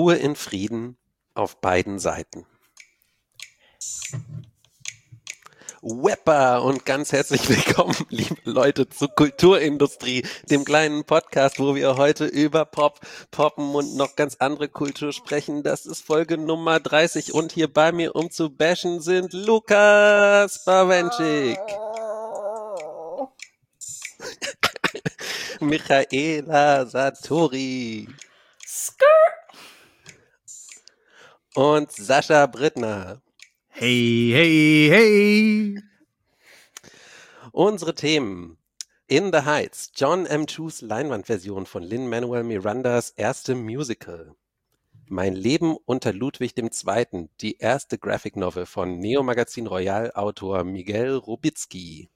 Ruhe in Frieden auf beiden Seiten. Wepper und ganz herzlich willkommen, liebe Leute, zur Kulturindustrie, dem kleinen Podcast, wo wir heute über Pop, Poppen und noch ganz andere Kultur sprechen. Das ist Folge Nummer 30 und hier bei mir, um zu bashen, sind Lukas Bawenschik, Michaela Satori und Sascha Brittner. Hey, hey, hey! Unsere Themen: In the Heights, John M. Chus Leinwandversion von Lin-Manuel Mirandas erstem Musical. Mein Leben unter Ludwig II., die erste Graphic Novel von Neo Magazin Royal Autor Miguel Robitzky.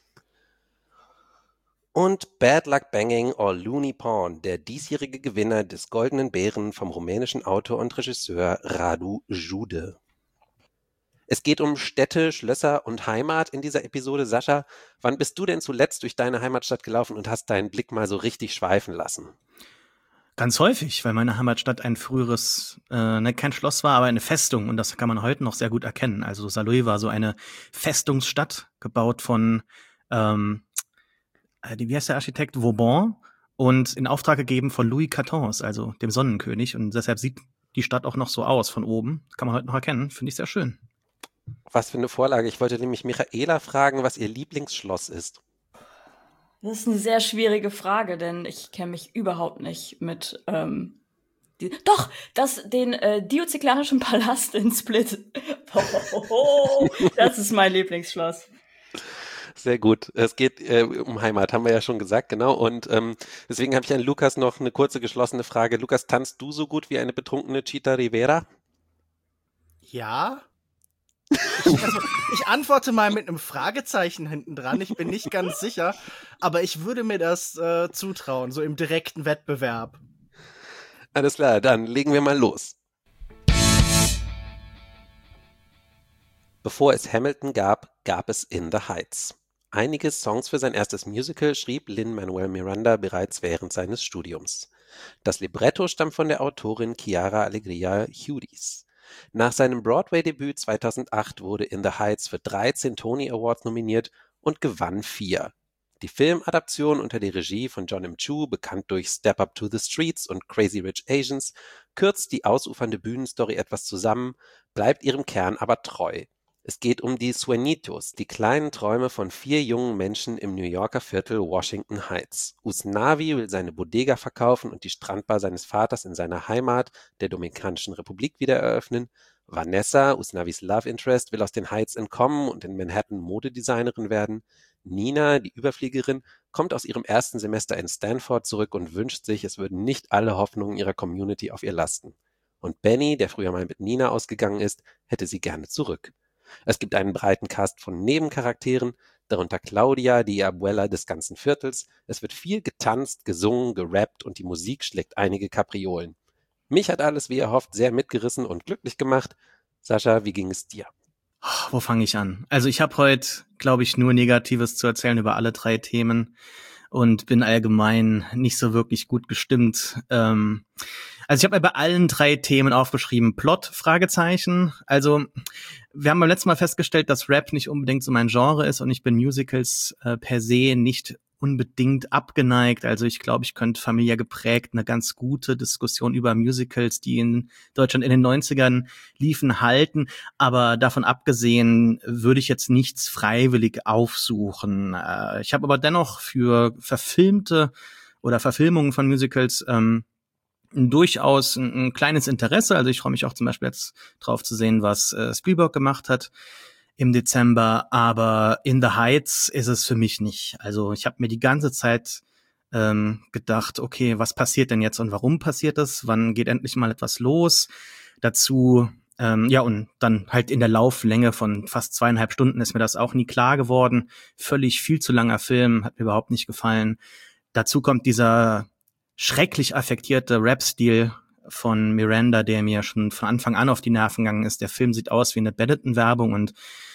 Und Bad Luck Banging or Looney Pawn, der diesjährige Gewinner des Goldenen Bären vom rumänischen Autor und Regisseur Radu Jude. Es geht um Städte, Schlösser und Heimat in dieser Episode. Sascha, wann bist du denn zuletzt durch deine Heimatstadt gelaufen und hast deinen Blick mal so richtig schweifen lassen? Ganz häufig, weil meine Heimatstadt ein früheres, kein Schloss war, aber eine Festung. Und das kann man heute noch sehr gut erkennen. Also Saarlouis war so eine Festungsstadt, gebaut von, wie heißt der Architekt? Vauban. Und in Auftrag gegeben von Louis XIV, also dem Sonnenkönig. Und deshalb sieht die Stadt auch noch so aus von oben. Das kann man heute noch erkennen. Finde ich sehr schön. Was für eine Vorlage. Ich wollte nämlich Michaela fragen, was ihr Lieblingsschloss ist. Das ist eine sehr schwierige Frage, denn ich kenne mich überhaupt nicht mit den Diozeklanischen Palast in Split. Das ist mein Lieblingsschloss. Sehr gut. Es geht um Heimat, haben wir ja schon gesagt, genau. Und deswegen habe ich an Lukas noch eine kurze geschlossene Frage. Lukas, tanzt du so gut wie eine betrunkene Chita Rivera? Ja. Ich antworte mal mit einem Fragezeichen hinten dran. Ich bin nicht ganz sicher, aber ich würde mir das zutrauen, so im direkten Wettbewerb. Alles klar, dann legen wir mal los. Bevor es Hamilton gab, gab es In the Heights. Einige Songs für sein erstes Musical schrieb Lin-Manuel Miranda bereits während seines Studiums. Das Libretto stammt von der Autorin Chiara Alegria Hudes. Nach seinem Broadway-Debüt 2008 wurde In the Heights für 13 Tony Awards nominiert und gewann 4. Die Filmadaption unter der Regie von John M. Chu, bekannt durch Step Up to the Streets und Crazy Rich Asians, kürzt die ausufernde Bühnenstory etwas zusammen, bleibt ihrem Kern aber treu. Es geht um die Sueñitos, die kleinen Träume von 4 jungen Menschen im New Yorker Viertel Washington Heights. Usnavi will seine Bodega verkaufen und die Strandbar seines Vaters in seiner Heimat, der Dominikanischen Republik, wieder eröffnen. Vanessa, Usnavis Love Interest, will aus den Heights entkommen und in Manhattan Modedesignerin werden. Nina, die Überfliegerin, kommt aus ihrem ersten Semester in Stanford zurück und wünscht sich, es würden nicht alle Hoffnungen ihrer Community auf ihr lasten. Und Benny, der früher mal mit Nina ausgegangen ist, hätte sie gerne zurück. Es gibt einen breiten Cast von Nebencharakteren, darunter Claudia, die Abuela des ganzen Viertels. Es wird viel getanzt, gesungen, gerappt und die Musik schlägt einige Kapriolen. Mich hat alles, wie erhofft, sehr mitgerissen und glücklich gemacht. Sascha, wie ging es dir? Wo fange ich an? Also ich habe heute, glaube ich, nur Negatives zu erzählen über alle 3 Themen und bin allgemein nicht so wirklich gut gestimmt. Also ich habe mir bei allen 3 Themen aufgeschrieben, Plot, Fragezeichen. Also wir haben beim letzten Mal festgestellt, dass Rap nicht unbedingt so mein Genre ist und ich bin Musicals per se nicht unbedingt abgeneigt. Also ich glaube, ich könnte familiär geprägt eine ganz gute Diskussion über Musicals, die in Deutschland in den 90ern liefen, halten. Aber davon abgesehen würde ich jetzt nichts freiwillig aufsuchen. Ich habe aber dennoch für verfilmte oder Verfilmungen von Musicals durchaus ein kleines Interesse. Also ich freue mich auch zum Beispiel jetzt drauf zu sehen, was Spielberg gemacht hat im Dezember. Aber In the Heights ist es für mich nicht. Also ich habe mir die ganze Zeit gedacht, okay, was passiert denn jetzt und warum passiert das? Wann geht endlich mal etwas los? Dazu, und dann halt in der Lauflänge von fast 2,5 Stunden ist mir das auch nie klar geworden. Völlig viel zu langer Film, hat mir überhaupt nicht gefallen. Dazu kommt dieser schrecklich affektierte Rap-Stil von Miranda, der mir schon von Anfang an auf die Nerven gegangen ist. Der Film sieht aus wie eine Benetton-Werbung und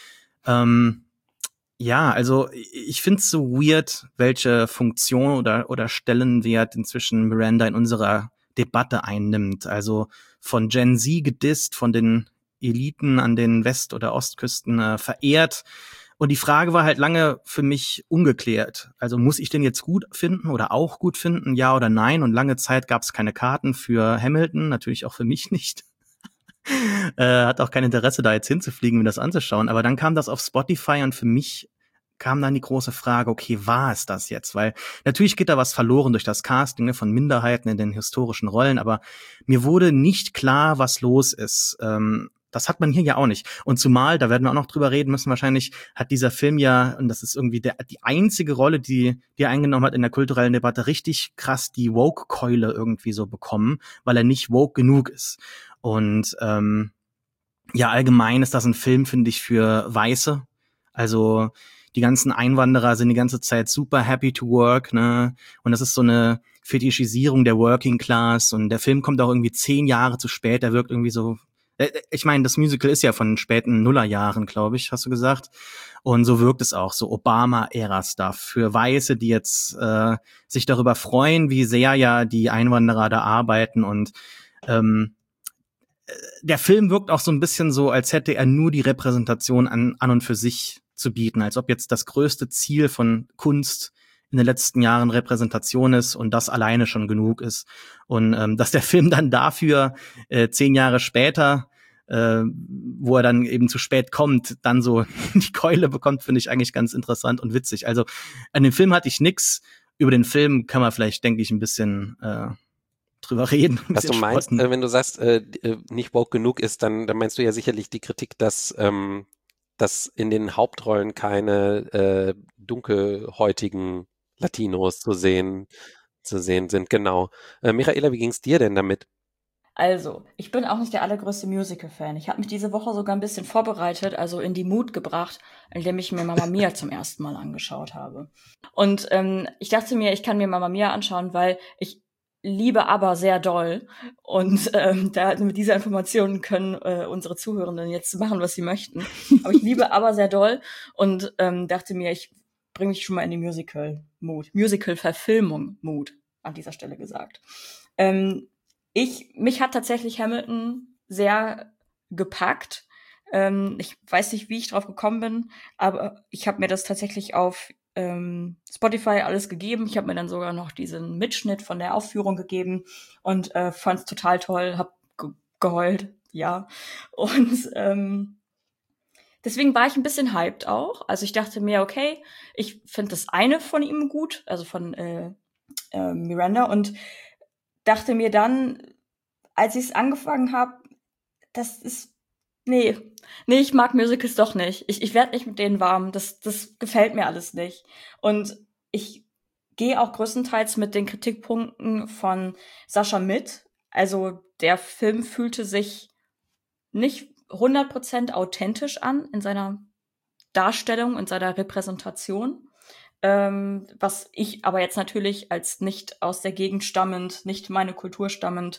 also ich finde es so weird, welche Funktion oder Stellenwert inzwischen Miranda in unserer Debatte einnimmt. Also von Gen Z gedisst, von den Eliten an den West- oder Ostküsten verehrt. Und die Frage war halt lange für mich ungeklärt. Also muss ich den jetzt gut finden oder auch gut finden, ja oder nein? Und lange Zeit gab es keine Karten für Hamilton, natürlich auch für mich nicht. Hat auch kein Interesse, da jetzt hinzufliegen, mir das anzuschauen. Aber dann kam das auf Spotify und für mich kam dann die große Frage, okay, war es das jetzt? Weil natürlich geht da was verloren durch das Casting, ne, von Minderheiten in den historischen Rollen, aber mir wurde nicht klar, was los ist. Das hat man hier ja auch nicht. Und zumal, da werden wir auch noch drüber reden müssen wahrscheinlich, hat dieser Film ja, und das ist irgendwie die einzige Rolle, die er eingenommen hat in der kulturellen Debatte, richtig krass die Woke-Keule irgendwie so bekommen, weil er nicht woke genug ist. Und ja, allgemein ist das ein Film, finde ich, für Weiße. Also die ganzen Einwanderer sind die ganze Zeit super happy to work, ne? Und das ist so eine Fetischisierung der Working Class. Und der Film kommt auch irgendwie 10 Jahre zu spät. Der wirkt irgendwie so. Ich meine, das Musical ist ja von den späten Nullerjahren, glaube ich, hast du gesagt. Und so wirkt es auch, so Obama-Ära-Stuff für Weiße, die jetzt sich darüber freuen, wie sehr ja die Einwanderer da arbeiten. Und der Film wirkt auch so ein bisschen so, als hätte er nur die Repräsentation an und für sich zu bieten, als ob jetzt das größte Ziel von Kunst in den letzten Jahren Repräsentation ist und das alleine schon genug ist. Und dass der Film dann dafür 10 Jahre später, wo er dann eben zu spät kommt, dann so die Keule bekommt, finde ich eigentlich ganz interessant und witzig. Also an dem Film hatte ich nix. Über den Film kann man vielleicht, denke ich, ein bisschen drüber reden. Was du meinst, wenn du sagst, nicht woke genug ist, dann meinst du ja sicherlich die Kritik, dass in den Hauptrollen keine dunkelhäutigen Latinos zu sehen sind. Genau. Michaela, wie ging's dir denn damit? Also, ich bin auch nicht der allergrößte Musical-Fan. Ich habe mich diese Woche sogar ein bisschen vorbereitet, also in die Mut gebracht, indem ich mir Mamma Mia zum ersten Mal angeschaut habe. Und ich dachte mir, ich kann mir Mamma Mia anschauen, weil ich liebe ABBA sehr doll. Und mit dieser Information können unsere Zuhörenden jetzt machen, was sie möchten. Aber ich liebe ABBA sehr doll und dachte mir, ich bringe mich schon mal in die Musical-Mut. Musical-Verfilmung-Mut, an dieser Stelle gesagt. Mich hat tatsächlich Hamilton sehr gepackt. Ich weiß nicht, wie ich drauf gekommen bin, aber ich habe mir das tatsächlich auf Spotify alles gegeben. Ich habe mir dann sogar noch diesen Mitschnitt von der Aufführung gegeben und fand es total toll, hab geheult, ja. Und deswegen war ich ein bisschen hyped auch. Also ich dachte mir, okay, ich finde das eine von ihm gut, also von Miranda, und dachte mir dann, als ich es angefangen habe, das ist nee, ich mag Musicals doch nicht. Ich werde nicht mit denen warm. Das gefällt mir alles nicht. Und ich gehe auch größtenteils mit den Kritikpunkten von Sascha mit. Also der Film fühlte sich nicht 100% authentisch an in seiner Darstellung, in seiner Repräsentation. Was ich aber jetzt natürlich als nicht aus der Gegend stammend, nicht meine Kultur stammend,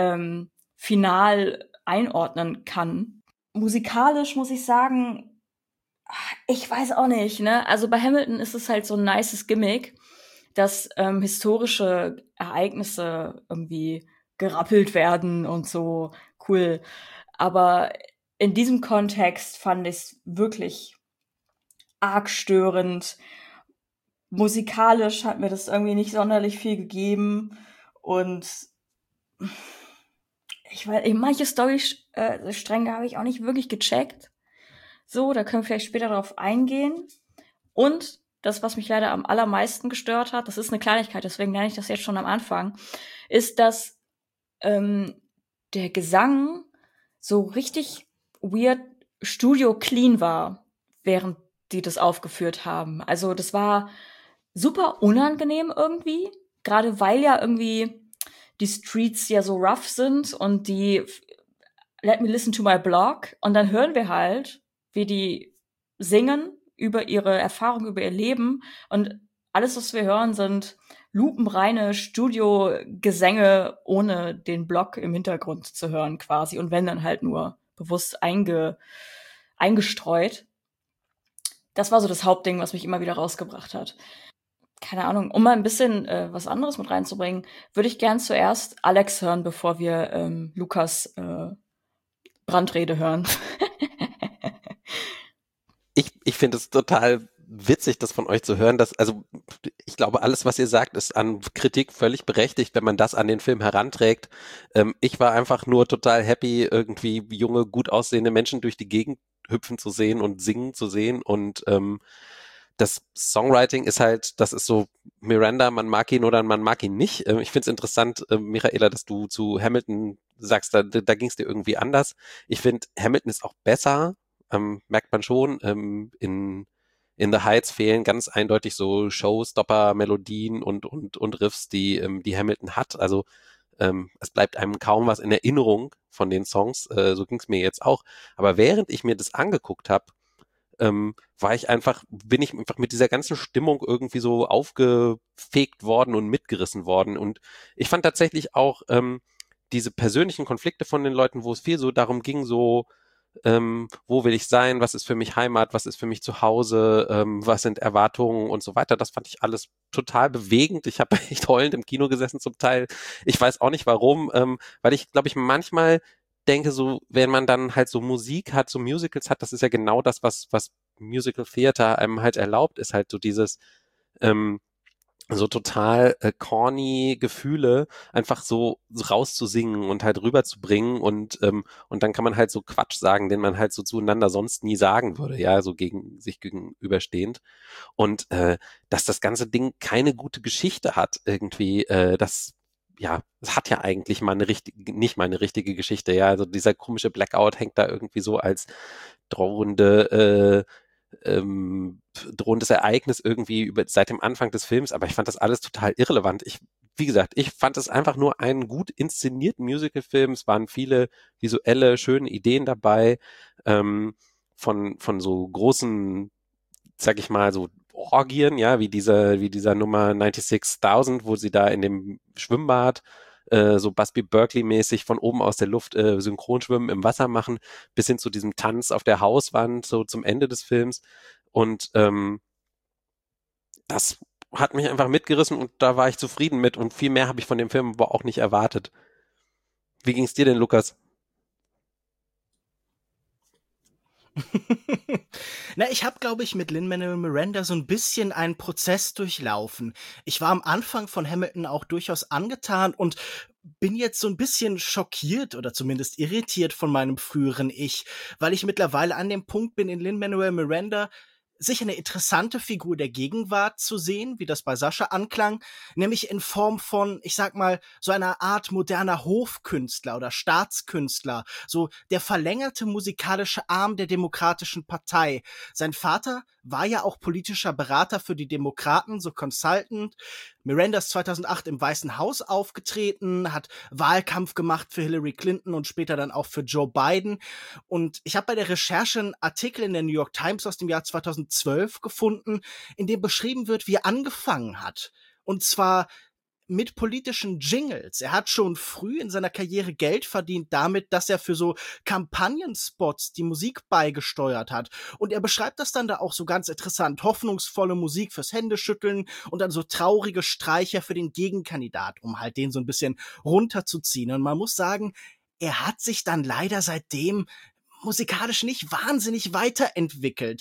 final einordnen kann. Musikalisch muss ich sagen, ich weiß auch nicht, ne? Also bei Hamilton ist es halt so ein nices Gimmick, dass historische Ereignisse irgendwie gerappelt werden und so cool. Aber in diesem Kontext fand ich es wirklich arg störend. Musikalisch hat mir das irgendwie nicht sonderlich viel gegeben und ich weiß, manche Storystränge habe ich auch nicht wirklich gecheckt. So, da können wir vielleicht später darauf eingehen. Und das, was mich leider am allermeisten gestört hat, das ist eine Kleinigkeit, deswegen nenne ich das jetzt schon am Anfang, ist, dass der Gesang so richtig weird studio-clean war, während die das aufgeführt haben. Also das war super unangenehm irgendwie, gerade weil ja irgendwie die Streets ja so rough sind und die Let me listen to my blog und dann hören wir halt, wie die singen über ihre Erfahrung, über ihr Leben und alles, was wir hören, sind lupenreine Studiogesänge, ohne den Blog im Hintergrund zu hören quasi und wenn dann halt nur bewusst eingestreut. Das war so das Hauptding, was mich immer wieder rausgebracht hat. keine Ahnung, um mal ein bisschen was anderes mit reinzubringen, würde ich gern zuerst Alex hören, bevor wir Lukas Brandrede hören. Ich finde es total witzig, das von euch zu hören, also ich glaube, alles, was ihr sagt, ist an Kritik völlig berechtigt, wenn man das an den Film heranträgt. Ich war einfach nur total happy, irgendwie junge, gut aussehende Menschen durch die Gegend hüpfen zu sehen und singen zu sehen und das Songwriting ist halt, das ist so Miranda, man mag ihn oder man mag ihn nicht. Ich finde es interessant, Michaela, dass du zu Hamilton sagst, da ging es dir irgendwie anders. Ich finde, Hamilton ist auch besser, merkt man schon. In The Heights fehlen ganz eindeutig so Showstopper-Melodien und Riffs, die Hamilton hat. Also es bleibt einem kaum was in Erinnerung von den Songs. So ging es mir jetzt auch. Aber während ich mir das angeguckt habe, bin ich einfach mit dieser ganzen Stimmung irgendwie so aufgefegt worden und mitgerissen worden. Und ich fand tatsächlich auch diese persönlichen Konflikte von den Leuten, wo es viel so darum ging, so wo will ich sein, was ist für mich Heimat, was ist für mich zu Hause, was sind Erwartungen und so weiter. Das fand ich alles total bewegend. Ich habe echt heulend im Kino gesessen zum Teil. Ich weiß auch nicht warum, weil ich, glaube ich, manchmal denke so, wenn man dann halt so Musik hat, so Musicals hat, das ist ja genau das, was Musical Theater einem halt erlaubt, ist halt so dieses so total corny Gefühle einfach so rauszusingen und halt rüberzubringen und dann kann man halt so Quatsch sagen, den man halt so zueinander sonst nie sagen würde, ja, so gegen sich gegenüberstehend und dass das ganze Ding keine gute Geschichte hat irgendwie, es hat ja eigentlich nicht mal eine richtige Geschichte, ja, also dieser komische Blackout hängt da irgendwie so als drohende drohendes Ereignis irgendwie seit dem Anfang des Films, aber ich fand das alles total irrelevant. Wie gesagt, ich fand es einfach nur einen gut inszenierten Musical-Film. Es waren viele visuelle, schöne Ideen dabei, von so großen, sag ich mal, so Orgien, ja, wie dieser Nummer 96.000, wo sie da in dem Schwimmbad so Busby Berkeley-mäßig von oben aus der Luft Synchronschwimmen im Wasser machen, bis hin zu diesem Tanz auf der Hauswand, so zum Ende des Films. Und das hat mich einfach mitgerissen und da war ich zufrieden mit und viel mehr habe ich von dem Film aber auch nicht erwartet. Wie ging es dir denn, Lukas? Na, ich habe, glaube ich, mit Lin-Manuel Miranda so ein bisschen einen Prozess durchlaufen. Ich war am Anfang von Hamilton auch durchaus angetan und bin jetzt so ein bisschen schockiert oder zumindest irritiert von meinem früheren Ich, weil ich mittlerweile an dem Punkt bin, in Lin-Manuel Miranda sicher eine interessante Figur der Gegenwart zu sehen, wie das bei Sascha anklang, nämlich in Form von, ich sag mal, so einer Art moderner Hofkünstler oder Staatskünstler, so der verlängerte musikalische Arm der Demokratischen Partei. Sein Vater war ja auch politischer Berater für die Demokraten, so Consultant. Miranda ist 2008 im Weißen Haus aufgetreten, hat Wahlkampf gemacht für Hillary Clinton und später dann auch für Joe Biden. Und ich habe bei der Recherche einen Artikel in der New York Times aus dem Jahr 2012 gefunden, in dem beschrieben wird, wie er angefangen hat. Und zwar mit politischen Jingles. Er hat schon früh in seiner Karriere Geld verdient damit, dass er für so Kampagnenspots die Musik beigesteuert hat. Und er beschreibt das dann da auch so ganz interessant. Hoffnungsvolle Musik fürs Händeschütteln und dann so traurige Streicher für den Gegenkandidat, um halt den so ein bisschen runterzuziehen. Und man muss sagen, er hat sich dann leider seitdem musikalisch nicht wahnsinnig weiterentwickelt.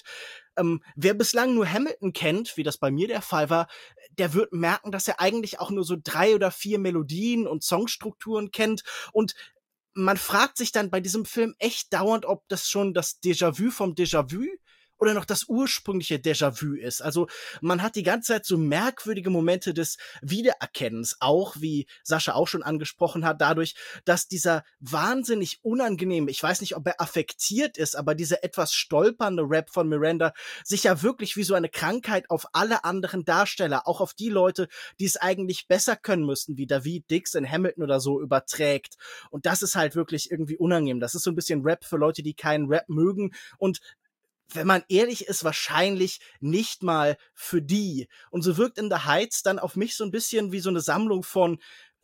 Wer bislang nur Hamilton kennt, wie das bei mir der Fall war, der wird merken, dass er eigentlich auch nur so 3 oder 4 Melodien und Songstrukturen kennt und man fragt sich dann bei diesem Film echt dauernd, ob das schon das Déjà-vu vom Déjà-vu oder noch das ursprüngliche Déjà-vu ist. Also man hat die ganze Zeit so merkwürdige Momente des Wiedererkennens, auch wie Sascha auch schon angesprochen hat, dadurch, dass dieser wahnsinnig unangenehme, ich weiß nicht, ob er affektiert ist, aber dieser etwas stolpernde Rap von Miranda sich ja wirklich wie so eine Krankheit auf alle anderen Darsteller, auch auf die Leute, die es eigentlich besser können müssten, wie David Dix in Hamilton oder so, überträgt. Und das ist halt wirklich irgendwie unangenehm. Das ist so ein bisschen Rap für Leute, die keinen Rap mögen und wenn man ehrlich ist, wahrscheinlich nicht mal für die. Und so wirkt In the Heights dann auf mich so ein bisschen wie so eine Sammlung von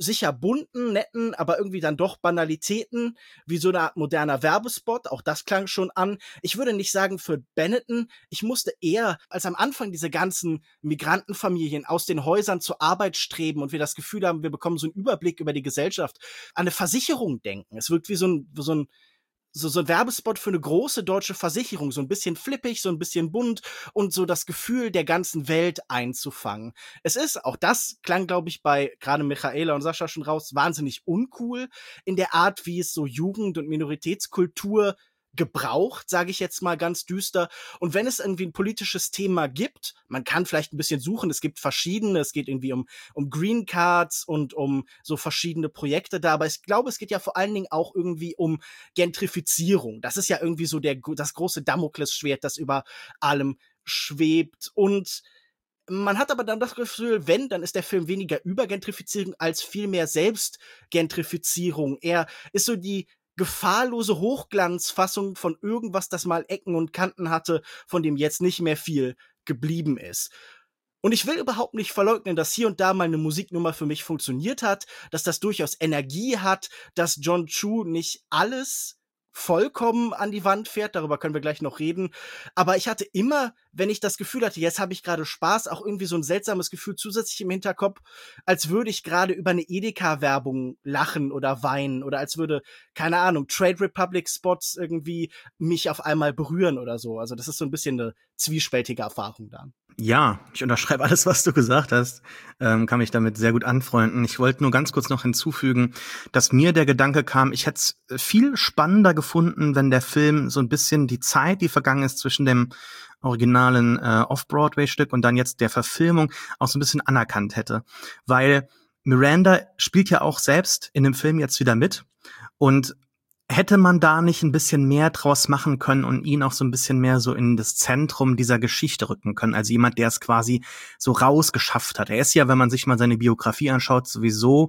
sicher bunten, netten, aber irgendwie dann doch Banalitäten, wie so eine Art moderner Werbespot, auch das klang schon an. Ich würde nicht sagen für Benetton, ich musste eher, als am Anfang diese ganzen Migrantenfamilien aus den Häusern zur Arbeit streben und wir das Gefühl haben, wir bekommen so einen Überblick über die Gesellschaft, an eine Versicherung denken. Es wirkt wie so ein Werbespot für eine große deutsche Versicherung, so ein bisschen flippig, so ein bisschen bunt und so das Gefühl der ganzen Welt einzufangen. Es ist, auch das klang, glaube ich, bei gerade Michaela und Sascha schon raus, wahnsinnig uncool in der Art, wie es so Jugend- und Minoritätskultur gebraucht, sage ich jetzt mal ganz düster. Und wenn es irgendwie ein politisches Thema gibt, man kann vielleicht ein bisschen suchen, es gibt verschiedene, es geht irgendwie um Green Cards und um so verschiedene Projekte da, aber ich glaube, es geht ja vor allen Dingen auch irgendwie um Gentrifizierung. Das ist ja irgendwie so das große Damoklesschwert, das über allem schwebt. Und man hat aber dann das Gefühl, dann ist der Film weniger über Gentrifizierung als viel mehr Selbstgentrifizierung. Er ist so die gefahrlose Hochglanzfassung von irgendwas, das mal Ecken und Kanten hatte, von dem jetzt nicht mehr viel geblieben ist. Und ich will überhaupt nicht verleugnen, dass hier und da mal eine Musiknummer für mich funktioniert hat, dass das durchaus Energie hat, dass John Chu nicht alles vollkommen an die Wand fährt, darüber können wir gleich noch reden. Aber ich hatte immer, wenn ich das Gefühl hatte, jetzt habe ich gerade Spaß, auch irgendwie so ein seltsames Gefühl zusätzlich im Hinterkopf, als würde ich gerade über eine Edeka-Werbung lachen oder weinen oder als würde, keine Ahnung, Trade Republic-Spots irgendwie mich auf einmal berühren oder so. Also das ist so ein bisschen eine zwiespältige Erfahrung da. Ja, ich unterschreibe alles, was du gesagt hast, kann mich damit sehr gut anfreunden. Ich wollte nur ganz kurz noch hinzufügen, dass mir der Gedanke kam, ich hätte es viel spannender gefunden, wenn der Film so ein bisschen die Zeit, die vergangen ist zwischen dem originalen Off-Broadway-Stück und dann jetzt der Verfilmung auch so ein bisschen anerkannt hätte. Weil Miranda spielt ja auch selbst in dem Film jetzt wieder mit und hätte man da nicht ein bisschen mehr draus machen können und ihn auch so ein bisschen mehr so in das Zentrum dieser Geschichte rücken können? Also jemand, der es quasi so rausgeschafft hat. Er ist ja, wenn man sich mal seine Biografie anschaut, sowieso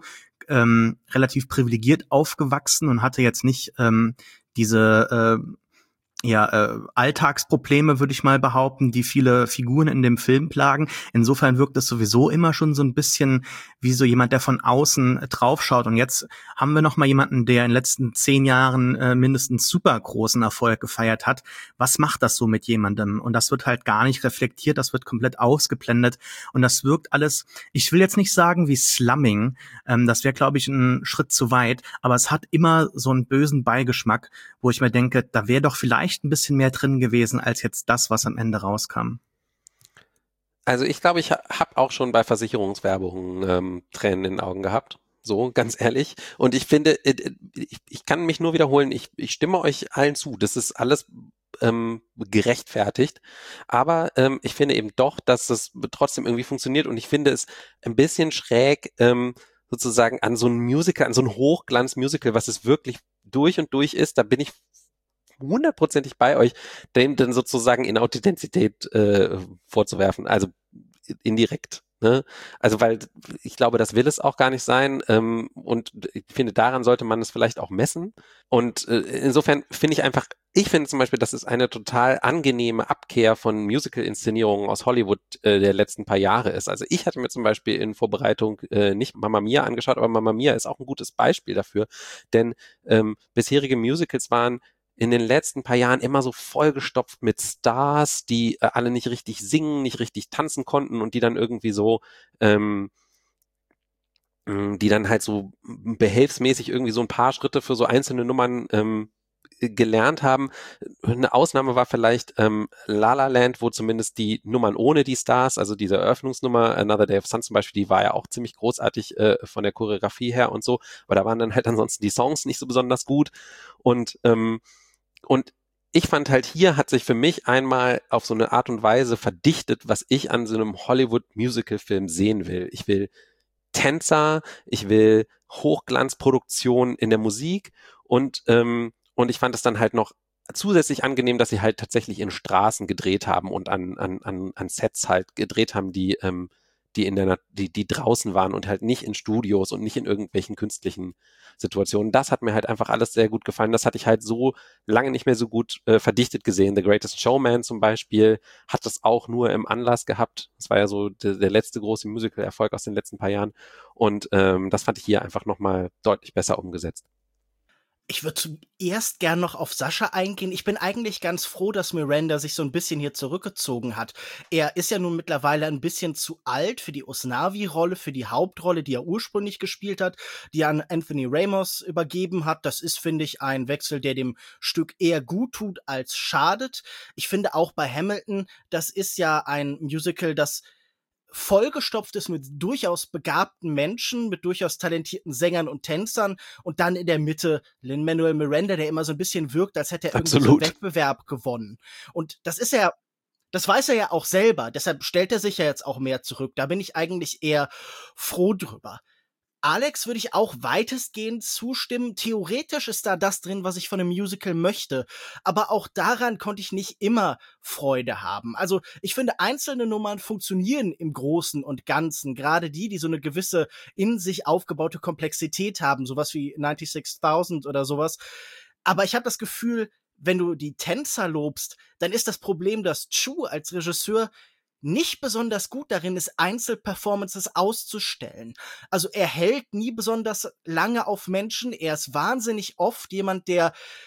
relativ privilegiert aufgewachsen und hatte jetzt nicht diese Alltagsprobleme, würde ich mal behaupten, die viele Figuren in dem Film plagen. Insofern wirkt es sowieso immer schon so ein bisschen wie so jemand, der von außen draufschaut. Und jetzt haben wir noch mal jemanden, der in den letzten 10 Jahren mindestens super großen Erfolg gefeiert hat. Was macht das so mit jemandem? Und das wird halt gar nicht reflektiert, das wird komplett ausgeblendet. Und das wirkt alles, ich will jetzt nicht sagen wie Slumming, das wäre, glaube ich, ein Schritt zu weit, aber es hat immer so einen bösen Beigeschmack, wo ich mir denke, da wäre doch vielleicht ein bisschen mehr drin gewesen, als jetzt das, was am Ende rauskam. Also ich glaube, ich habe auch schon bei Versicherungswerbung Tränen in den Augen gehabt. So, ganz ehrlich. Und ich finde, ich kann mich nur wiederholen, ich stimme euch allen zu. Das ist alles gerechtfertigt. Aber ich finde eben doch, dass das trotzdem irgendwie funktioniert. Und ich finde es ein bisschen schräg, sozusagen an so ein Musical, an so ein Hochglanz-Musical, was es wirklich durch und durch ist, da bin ich 100%ig bei euch, dem dann sozusagen in Authentizität vorzuwerfen, also indirekt. Ne? Also weil ich glaube, das will es auch gar nicht sein und ich finde, daran sollte man es vielleicht auch messen und insofern finde ich finde zum Beispiel, dass es eine total angenehme Abkehr von Musical-Inszenierungen aus Hollywood der letzten paar Jahre ist. Also ich hatte mir zum Beispiel in Vorbereitung nicht Mamma Mia angeschaut, aber Mamma Mia ist auch ein gutes Beispiel dafür, denn bisherige Musicals waren in den letzten paar Jahren immer so vollgestopft mit Stars, die alle nicht richtig singen, nicht richtig tanzen konnten und die dann irgendwie so, die dann halt so behelfsmäßig irgendwie so ein paar Schritte für so einzelne Nummern gelernt haben. Eine Ausnahme war vielleicht La La Land, wo zumindest die Nummern ohne die Stars, also diese Eröffnungsnummer, Another Day of Sun zum Beispiel, die war ja auch ziemlich großartig von der Choreografie her und so, aber da waren dann halt ansonsten die Songs nicht so besonders gut und ich fand halt, hier hat sich für mich einmal auf so eine Art und Weise verdichtet, was ich an so einem Hollywood-Musical-Film sehen will. Ich will Tänzer, ich will Hochglanzproduktion in der Musik und ich fand es dann halt noch zusätzlich angenehm, dass sie halt tatsächlich in Straßen gedreht haben und an Sets halt gedreht haben, die die draußen waren und halt nicht in Studios und nicht in irgendwelchen künstlichen Situationen. Das hat mir halt einfach alles sehr gut gefallen. Das hatte ich halt so lange nicht mehr so gut verdichtet gesehen. The Greatest Showman zum Beispiel hat das auch nur im Anlass gehabt. Das war ja so der letzte große Musical-Erfolg aus den letzten paar Jahren. Und das fand ich hier einfach nochmal deutlich besser umgesetzt. Ich würde zuerst gern noch auf Sascha eingehen. Ich bin eigentlich ganz froh, dass Miranda sich so ein bisschen hier zurückgezogen hat. Er ist ja nun mittlerweile ein bisschen zu alt für die Usnavi-Rolle, für die Hauptrolle, die er ursprünglich gespielt hat, die er an Anthony Ramos übergeben hat. Das ist, finde ich, ein Wechsel, der dem Stück eher gut tut als schadet. Ich finde auch bei Hamilton, das ist ja ein Musical, das vollgestopft ist mit durchaus begabten Menschen, mit durchaus talentierten Sängern und Tänzern und dann in der Mitte Lin-Manuel Miranda, der immer so ein bisschen wirkt, als hätte er irgendwie so einen Wettbewerb gewonnen. Und das weiß er ja auch selber, deshalb stellt er sich ja jetzt auch mehr zurück. Da bin ich eigentlich eher froh drüber. Alex würde ich auch weitestgehend zustimmen. Theoretisch ist da das drin, was ich von einem Musical möchte. Aber auch daran konnte ich nicht immer Freude haben. Also ich finde, einzelne Nummern funktionieren im Großen und Ganzen. Gerade die so eine gewisse in sich aufgebaute Komplexität haben. Sowas wie 96.000 oder sowas. Aber ich habe das Gefühl, wenn du die Tänzer lobst, dann ist das Problem, dass Chu als Regisseur nicht besonders gut darin ist, Einzelperformances auszustellen. Also er hält nie besonders lange auf Menschen. Er ist wahnsinnig oft jemand, der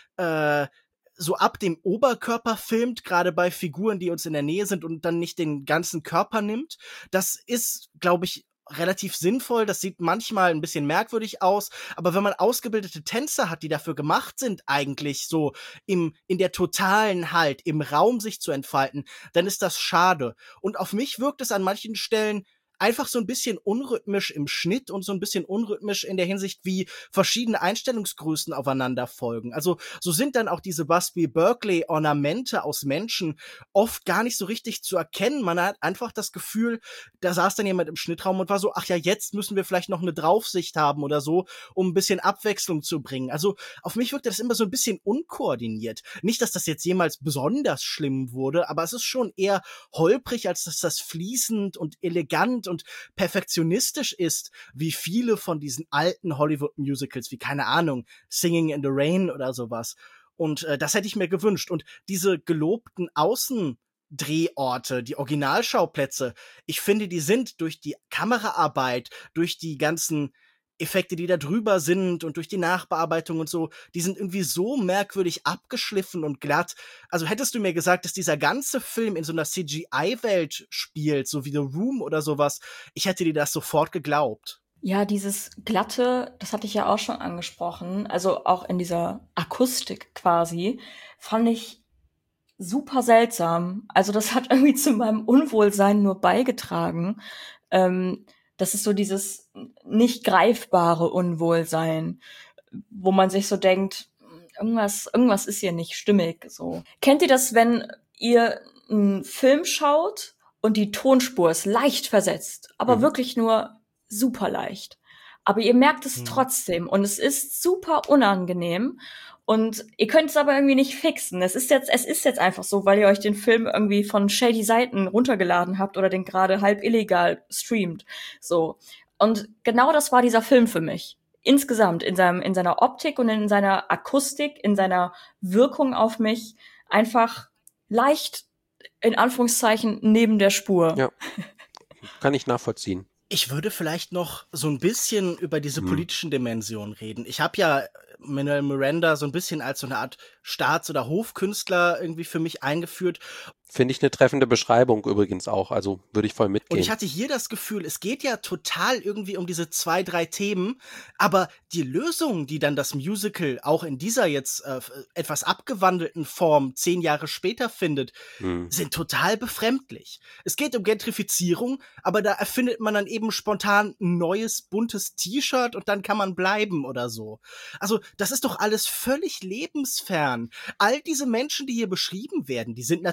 so ab dem Oberkörper filmt, gerade bei Figuren, die uns in der Nähe sind und dann nicht den ganzen Körper nimmt. Das ist, glaube ich, relativ sinnvoll. Das sieht manchmal ein bisschen merkwürdig aus, aber wenn man ausgebildete Tänzer hat, die dafür gemacht sind, eigentlich so in der totalen Halt, im Raum sich zu entfalten, dann ist das schade. Und auf mich wirkt es an manchen Stellen einfach so ein bisschen unrhythmisch im Schnitt und so ein bisschen unrhythmisch in der Hinsicht, wie verschiedene Einstellungsgrößen aufeinander folgen. Also so sind dann auch diese Busby Berkeley Ornamente aus Menschen oft gar nicht so richtig zu erkennen. Man hat einfach das Gefühl, da saß dann jemand im Schnittraum und war so, ach ja, jetzt müssen wir vielleicht noch eine Draufsicht haben oder so, um ein bisschen Abwechslung zu bringen. Also auf mich wirkt das immer so ein bisschen unkoordiniert. Nicht, dass das jetzt jemals besonders schlimm wurde, aber es ist schon eher holprig, als dass das fließend und elegant und perfektionistisch ist, wie viele von diesen alten Hollywood-Musicals, wie, keine Ahnung, Singing in the Rain oder sowas. Und das hätte ich mir gewünscht. Und diese gelobten Außendrehorte, die Originalschauplätze, ich finde, die sind durch die Kameraarbeit, durch die ganzen Effekte, die da drüber sind und durch die Nachbearbeitung und so, die sind irgendwie so merkwürdig abgeschliffen und glatt. Also hättest du mir gesagt, dass dieser ganze Film in so einer CGI-Welt spielt, so wie The Room oder sowas, ich hätte dir das sofort geglaubt. Ja, dieses Glatte, das hatte ich ja auch schon angesprochen, also auch in dieser Akustik quasi, fand ich super seltsam. Also das hat irgendwie zu meinem Unwohlsein nur beigetragen. Das ist so dieses nicht greifbare Unwohlsein, wo man sich so denkt, irgendwas ist hier nicht stimmig, so. Kennt ihr das, wenn ihr einen Film schaut und die Tonspur ist leicht versetzt, aber wirklich nur super leicht? Aber ihr merkt es trotzdem und es ist super unangenehm. Und ihr könnt es aber irgendwie nicht fixen. Es ist jetzt einfach so, weil ihr euch den Film irgendwie von shady Seiten runtergeladen habt oder den gerade halb illegal streamt. So. Und genau das war dieser Film für mich. Insgesamt, in seiner Optik und in seiner Akustik, in seiner Wirkung auf mich, einfach leicht, in Anführungszeichen, neben der Spur. Ja, kann ich nachvollziehen. Ich würde vielleicht noch so ein bisschen über diese politischen Dimensionen reden. Ich habe ja Manuel Miranda so ein bisschen als so eine Art Staats- oder Hofkünstler irgendwie für mich eingeführt. Finde ich eine treffende Beschreibung übrigens auch, also würde ich voll mitgehen. Und ich hatte hier das Gefühl, es geht ja total irgendwie um diese 2, 3 Themen, aber die Lösungen, die dann das Musical auch in dieser jetzt etwas abgewandelten Form 10 Jahre später findet, sind total befremdlich. Es geht um Gentrifizierung, aber da erfindet man dann eben spontan ein neues, buntes T-Shirt und dann kann man bleiben oder so. Also das ist doch alles völlig lebensfern. All diese Menschen, die hier beschrieben werden, die sind natürlich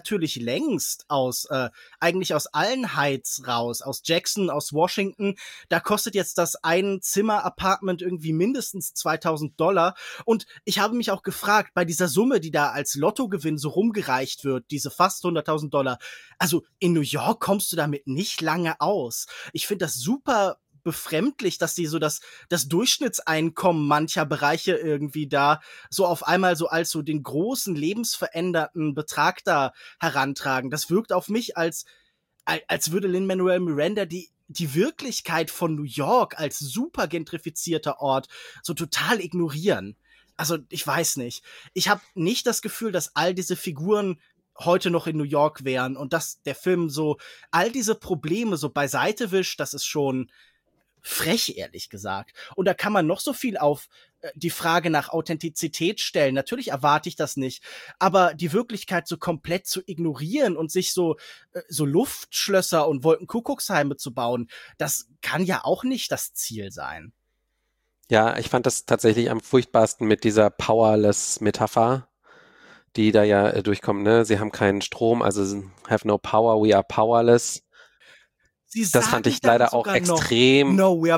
längst eigentlich aus allen Heights raus, aus Jackson, aus Washington. Da kostet jetzt das Ein-Zimmer-Apartment irgendwie mindestens $2.000. Und ich habe mich auch gefragt, bei dieser Summe, die da als Lottogewinn so rumgereicht wird, diese fast $100.000, also in New York kommst du damit nicht lange aus. Ich finde das super befremdlich, dass die so das Durchschnittseinkommen mancher Bereiche irgendwie da so auf einmal so als so den großen lebensveränderten Betrag da herantragen. Das wirkt auf mich als würde Lin-Manuel Miranda die Wirklichkeit von New York als super gentrifizierter Ort so total ignorieren. Also ich weiß nicht. Ich habe nicht das Gefühl, dass all diese Figuren heute noch in New York wären und dass der Film so all diese Probleme so beiseite wischt, das ist schon frech, ehrlich gesagt. Und da kann man noch so viel auf die Frage nach Authentizität stellen. Natürlich erwarte ich das nicht. Aber die Wirklichkeit so komplett zu ignorieren und sich so Luftschlösser und Wolkenkuckucksheime zu bauen, das kann ja auch nicht das Ziel sein. Ja, ich fand das tatsächlich am furchtbarsten mit dieser Powerless-Metapher, die da ja durchkommt, ne? Sie haben keinen Strom, also have no power, we are powerless. Das fand ich leider auch extrem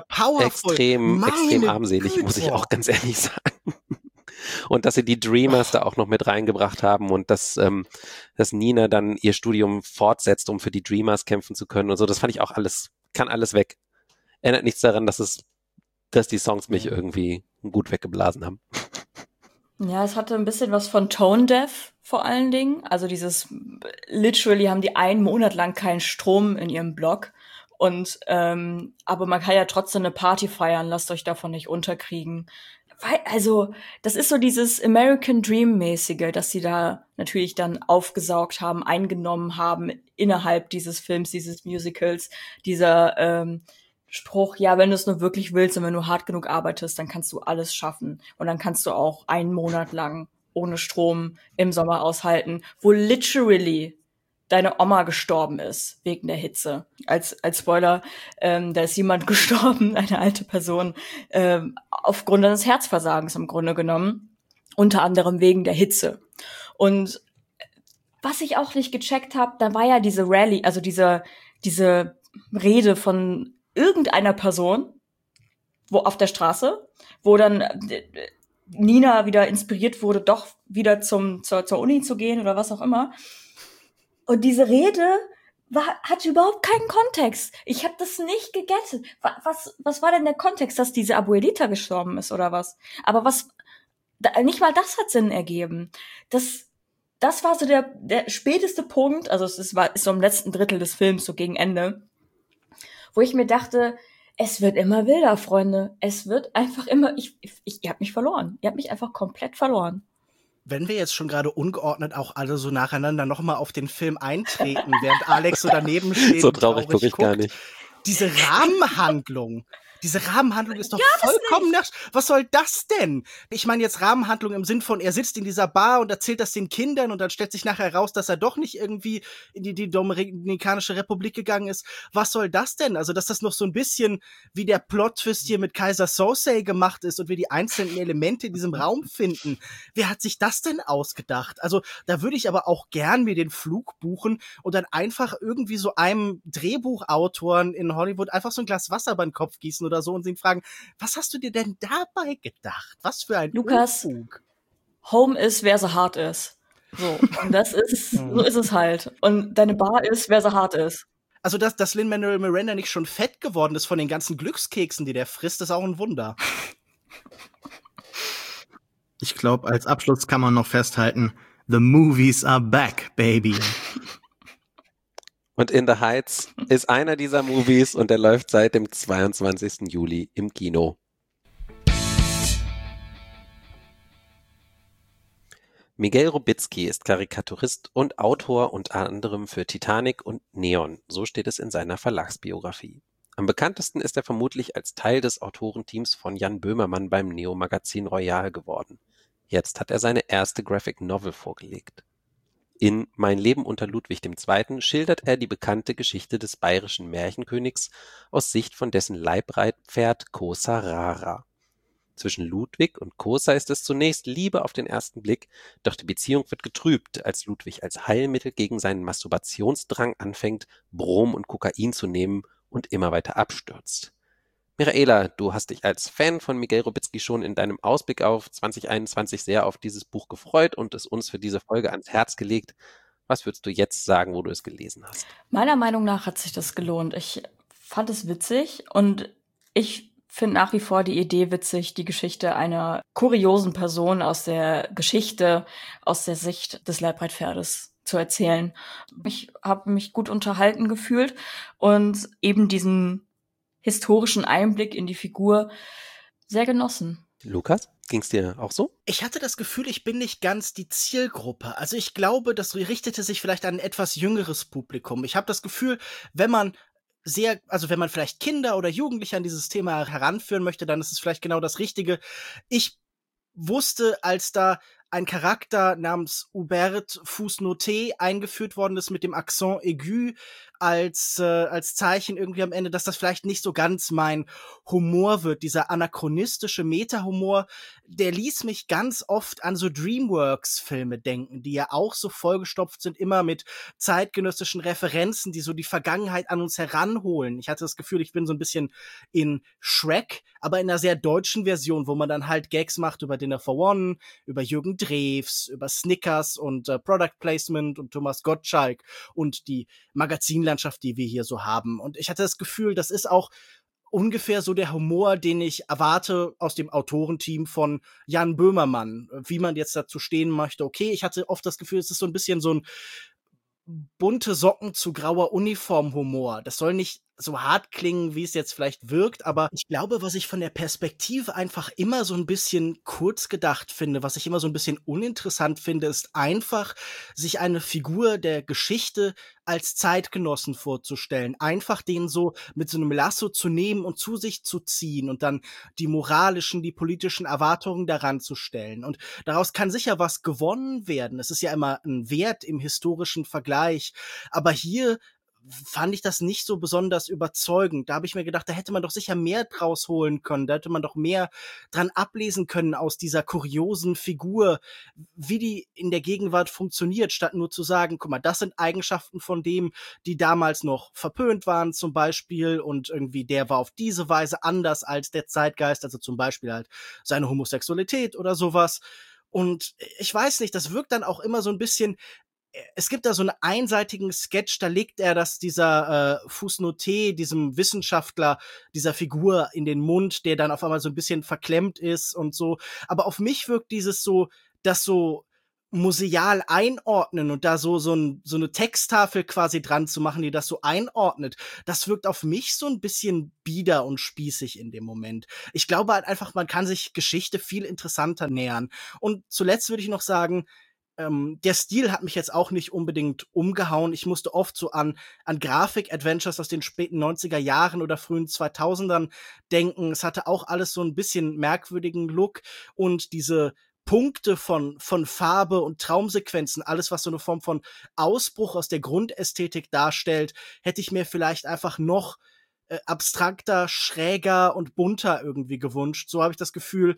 armselig, muss ich auch ganz ehrlich sagen. Und dass sie die Dreamers da auch noch mit reingebracht haben und dass Nina dann ihr Studium fortsetzt, um für die Dreamers kämpfen zu können und so, das fand ich auch kann alles weg. Ändert nichts daran, dass die Songs mich irgendwie gut weggeblasen haben. Ja, es hatte ein bisschen was von Tone Deaf vor allen Dingen. Also literally haben die einen Monat lang keinen Strom in ihrem Blog. Und aber man kann ja trotzdem eine Party feiern, lasst euch davon nicht unterkriegen. Also, das ist so dieses American Dream-mäßige, dass sie da natürlich dann aufgesaugt haben, eingenommen haben innerhalb dieses Films, dieses Musicals, dieser Spruch, ja, wenn du es nur wirklich willst und wenn du hart genug arbeitest, dann kannst du alles schaffen. Und dann kannst du auch einen Monat lang ohne Strom im Sommer aushalten, wo literally deine Oma gestorben ist wegen der Hitze. Als Spoiler, da ist jemand gestorben, eine alte Person, aufgrund eines Herzversagens im Grunde genommen, unter anderem wegen der Hitze. Und was ich auch nicht gecheckt habe, da war ja diese Rallye, also diese Rede von irgendeiner Person, wo auf der Straße, wo dann Nina wieder inspiriert wurde, doch wieder zur Uni zu gehen oder was auch immer. Und diese Rede hatte überhaupt keinen Kontext. Ich habe das nicht gegettet. Was war denn der Kontext, dass diese Abuelita gestorben ist oder was? Aber nicht mal das hat Sinn ergeben. Das war so der späteste Punkt, also es ist so im letzten Drittel des Films, so gegen Ende, wo ich mir dachte, es wird immer wilder, Freunde. Es wird einfach immer, ihr habt mich verloren. Ihr habt mich einfach komplett verloren. Wenn wir jetzt schon gerade ungeordnet auch alle so nacheinander nochmal auf den Film eintreten, während Alex so daneben steht. So traurig gucke ich gar nicht. Diese Rahmenhandlung ist doch vollkommen nasch. Was soll das denn? Ich meine jetzt Rahmenhandlung im Sinn von, er sitzt in dieser Bar und erzählt das den Kindern und dann stellt sich nachher raus, dass er doch nicht irgendwie in die Dominikanische Republik gegangen ist. Was soll das denn? Also, dass das noch so ein bisschen wie der Plot-Twist hier mit Kaiser Sosei gemacht ist und wir die einzelnen Elemente in diesem Raum finden. Wer hat sich das denn ausgedacht? Also, da würde ich aber auch gern mir den Flug buchen und dann einfach irgendwie so einem Drehbuchautoren in Hollywood einfach so ein Glas Wasser über den Kopf gießen oder so und ihn fragen, was hast du dir denn dabei gedacht? Was für ein Lukas, Unfug. Home ist, wer so hart ist. So, und so ist es halt. Und deine Bar ist, wer so hart ist. Also, dass Lin-Manuel Miranda nicht schon fett geworden ist von den ganzen Glückskeksen, die der frisst, ist auch ein Wunder. Ich glaube, als Abschluss kann man noch festhalten, the movies are back, baby. Und In the Heights ist einer dieser Movies und der läuft seit dem 22. Juli im Kino. Miguel Robitski ist Karikaturist und Autor unter anderem für Titanic und Neon, so steht es in seiner Verlagsbiografie. Am bekanntesten ist er vermutlich als Teil des Autorenteams von Jan Böhmermann beim Neo-Magazin Royal geworden. Jetzt hat er seine erste Graphic Novel vorgelegt. In Mein Leben unter Ludwig II. Schildert er die bekannte Geschichte des bayerischen Märchenkönigs aus Sicht von dessen Leibreitpferd Kosa Rara. Zwischen Ludwig und Kosa ist es zunächst Liebe auf den ersten Blick, doch die Beziehung wird getrübt, als Ludwig als Heilmittel gegen seinen Masturbationsdrang anfängt, Brom und Kokain zu nehmen und immer weiter abstürzt. Michaela, du hast dich als Fan von Miguel Robitzky schon in deinem Ausblick auf 2021 sehr auf dieses Buch gefreut und es uns für diese Folge ans Herz gelegt. Was würdest du jetzt sagen, wo du es gelesen hast? Meiner Meinung nach hat sich das gelohnt. Ich fand es witzig und ich finde nach wie vor die Idee witzig, die Geschichte einer kuriosen Person aus der Geschichte, aus der Sicht des Leibreitpferdes zu erzählen. Ich habe mich gut unterhalten gefühlt und eben diesen historischen Einblick in die Figur sehr genossen. Lukas, ging's dir auch so? Ich hatte das Gefühl, ich bin nicht ganz die Zielgruppe. Also ich glaube, das richtete sich vielleicht an ein etwas jüngeres Publikum. Ich habe das Gefühl, wenn man vielleicht Kinder oder Jugendliche an dieses Thema heranführen möchte, dann ist es vielleicht genau das Richtige. Ich wusste, als da ein Charakter namens Hubert Fußnoté eingeführt worden ist mit dem Accent aigu als Zeichen irgendwie am Ende, dass das vielleicht nicht so ganz mein Humor wird. Dieser anachronistische Meta-Humor, der ließ mich ganz oft an so DreamWorks-Filme denken, die ja auch so vollgestopft sind, immer mit zeitgenössischen Referenzen, die so die Vergangenheit an uns heranholen. Ich hatte das Gefühl, ich bin so ein bisschen in Shrek, aber in einer sehr deutschen Version, wo man dann halt Gags macht über Dinner for One, über Jürgen Drews, über Snickers und Product Placement und Thomas Gottschalk und die Magazinlandschaft, die wir hier so haben. Und ich hatte das Gefühl, das ist auch ungefähr so der Humor, den ich erwarte aus dem Autorenteam von Jan Böhmermann. Wie man jetzt dazu stehen möchte, okay, ich hatte oft das Gefühl, es ist so ein bisschen so ein bunte Socken zu grauer Uniform-Humor. Das soll nicht so hart klingen, wie es jetzt vielleicht wirkt, aber ich glaube, was ich von der Perspektive einfach immer so ein bisschen kurz gedacht finde, was ich immer so ein bisschen uninteressant finde, ist einfach, sich eine Figur der Geschichte als Zeitgenossen vorzustellen. Einfach den so mit so einem Lasso zu nehmen und zu sich zu ziehen und dann die moralischen, die politischen Erwartungen daran zu stellen. Und daraus kann sicher was gewonnen werden. Es ist ja immer ein Wert im historischen Vergleich. Aber hier fand ich das nicht so besonders überzeugend. Da habe ich mir gedacht, da hätte man doch sicher mehr draus holen können. Da hätte man doch mehr dran ablesen können aus dieser kuriosen Figur, wie die in der Gegenwart funktioniert, statt nur zu sagen, guck mal, das sind Eigenschaften von dem, die damals noch verpönt waren zum Beispiel und irgendwie der war auf diese Weise anders als der Zeitgeist, also zum Beispiel halt seine Homosexualität oder sowas. Und ich weiß nicht, das wirkt dann auch immer so ein bisschen. Es gibt da so einen einseitigen Sketch, da legt er das dieser Fußnoté, diesem Wissenschaftler, dieser Figur in den Mund, der dann auf einmal so ein bisschen verklemmt ist und so. Aber auf mich wirkt dieses so, das so museal einordnen und da so eine Texttafel quasi dran zu machen, die das so einordnet, das wirkt auf mich so ein bisschen bieder und spießig in dem Moment. Ich glaube halt einfach, man kann sich Geschichte viel interessanter nähern. Und zuletzt würde ich noch sagen, der Stil hat mich jetzt auch nicht unbedingt umgehauen. Ich musste oft so an Grafik-Adventures aus den späten 90er Jahren oder frühen 2000ern denken. Es hatte auch alles so ein bisschen merkwürdigen Look und diese Punkte von Farbe und Traumsequenzen, alles, was so eine Form von Ausbruch aus der Grundästhetik darstellt, hätte ich mir vielleicht einfach noch abstrakter, schräger und bunter irgendwie gewünscht. So habe ich das Gefühl,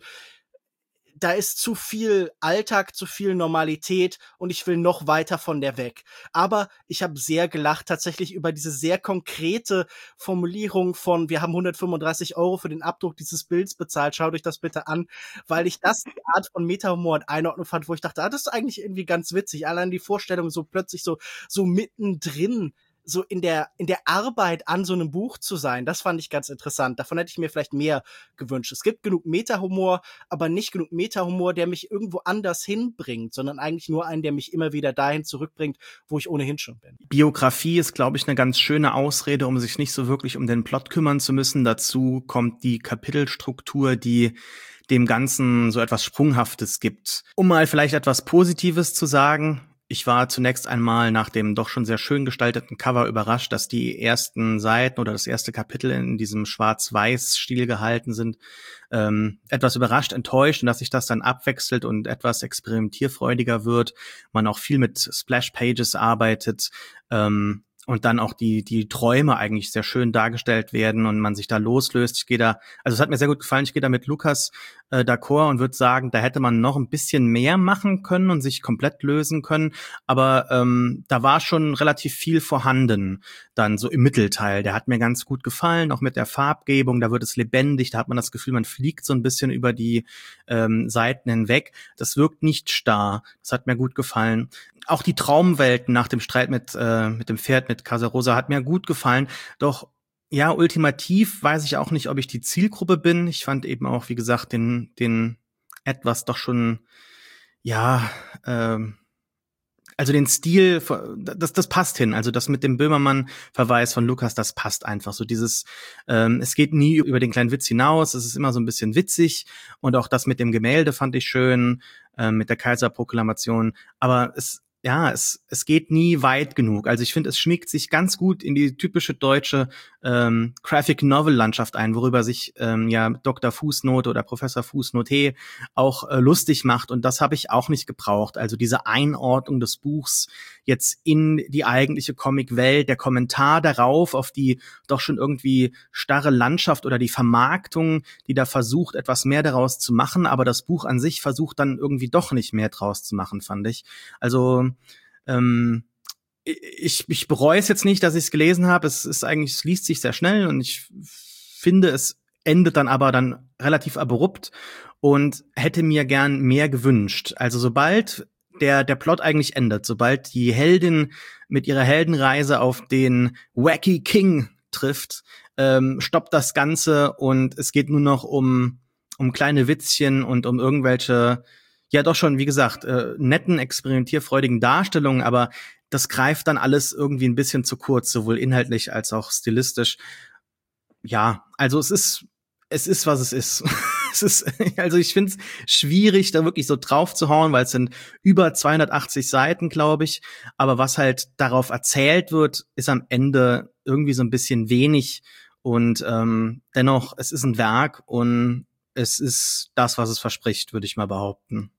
da ist zu viel Alltag, zu viel Normalität und ich will noch weiter von der weg. Aber ich habe sehr gelacht tatsächlich über diese sehr konkrete Formulierung von, wir haben 135 € für den Abdruck dieses Bilds bezahlt, schaut euch das bitte an, weil ich das die Art von Meta-Humor und Einordnung fand, wo ich dachte, das ist eigentlich irgendwie ganz witzig. Allein die Vorstellung, so plötzlich so mittendrin so in der Arbeit an so einem Buch zu sein, das fand ich ganz interessant. Davon hätte ich mir vielleicht mehr gewünscht. Es gibt genug Meta-Humor, aber nicht genug Meta-Humor, der mich irgendwo anders hinbringt, sondern eigentlich nur einen, der mich immer wieder dahin zurückbringt, wo ich ohnehin schon bin. Biografie ist, glaube ich, eine ganz schöne Ausrede, um sich nicht so wirklich um den Plot kümmern zu müssen. Dazu kommt die Kapitelstruktur, die dem Ganzen so etwas Sprunghaftes gibt. Um mal vielleicht etwas Positives zu sagen, ich war zunächst einmal nach dem doch schon sehr schön gestalteten Cover überrascht, dass die ersten Seiten oder das erste Kapitel in diesem Schwarz-Weiß-Stil gehalten sind. Etwas überrascht, enttäuscht und dass sich das dann abwechselt und etwas experimentierfreudiger wird. Man auch viel mit Splash-Pages arbeitet. Und dann auch die Träume eigentlich sehr schön dargestellt werden und man sich da loslöst. Also es hat mir sehr gut gefallen. Ich gehe da mit Lukas d'accord und würde sagen, da hätte man noch ein bisschen mehr machen können und sich komplett lösen können. Aber da war schon relativ viel vorhanden, dann so im Mittelteil. Der hat mir ganz gut gefallen, auch mit der Farbgebung. Da wird es lebendig, da hat man das Gefühl, man fliegt so ein bisschen über die Seiten hinweg. Das wirkt nicht starr. Das hat mir gut gefallen. Auch die Traumwelten nach dem Streit mit dem Pferd, mit Casarosa, hat mir gut gefallen. Doch ja, ultimativ weiß ich auch nicht, ob ich die Zielgruppe bin. Ich fand eben auch, wie gesagt, den etwas doch schon, ja, also den Stil, das passt hin. Also das mit dem Böhmermann-Verweis von Lukas, das passt einfach. So dieses, es geht nie über den kleinen Witz hinaus, es ist immer so ein bisschen witzig. Und auch das mit dem Gemälde fand ich schön, mit der Kaiserproklamation. Aber es geht nie weit genug. Also ich finde, es schmiegt sich ganz gut in die typische deutsche Graphic Novel Landschaft ein, worüber sich ja Dr. Fußnote oder Professor Fußnote auch lustig macht. Und das habe ich auch nicht gebraucht. Also diese Einordnung des Buchs jetzt in die eigentliche Comicwelt, der Kommentar darauf, auf die doch schon irgendwie starre Landschaft oder die Vermarktung, die da versucht, etwas mehr daraus zu machen, aber das Buch an sich versucht dann irgendwie doch nicht mehr draus zu machen, fand ich. Also ich bereue es jetzt nicht, dass ich es gelesen habe. Es liest sich sehr schnell und ich finde, es endet dann aber dann relativ abrupt und hätte mir gern mehr gewünscht. Also sobald der Plot eigentlich endet, sobald die Heldin mit ihrer Heldenreise auf den Wacky King trifft, stoppt das Ganze und es geht nur noch um kleine Witzchen und um irgendwelche, ja doch schon, wie gesagt, netten, experimentierfreudigen Darstellungen, aber das greift dann alles irgendwie ein bisschen zu kurz, sowohl inhaltlich als auch stilistisch. Ja, also es ist, was es ist. Also ich finde es schwierig, da wirklich so drauf zu hauen, weil es sind über 280 Seiten, glaube ich. Aber was halt darauf erzählt wird, ist am Ende irgendwie so ein bisschen wenig. Und dennoch, es ist ein Werk und es ist das, was es verspricht, würde ich mal behaupten.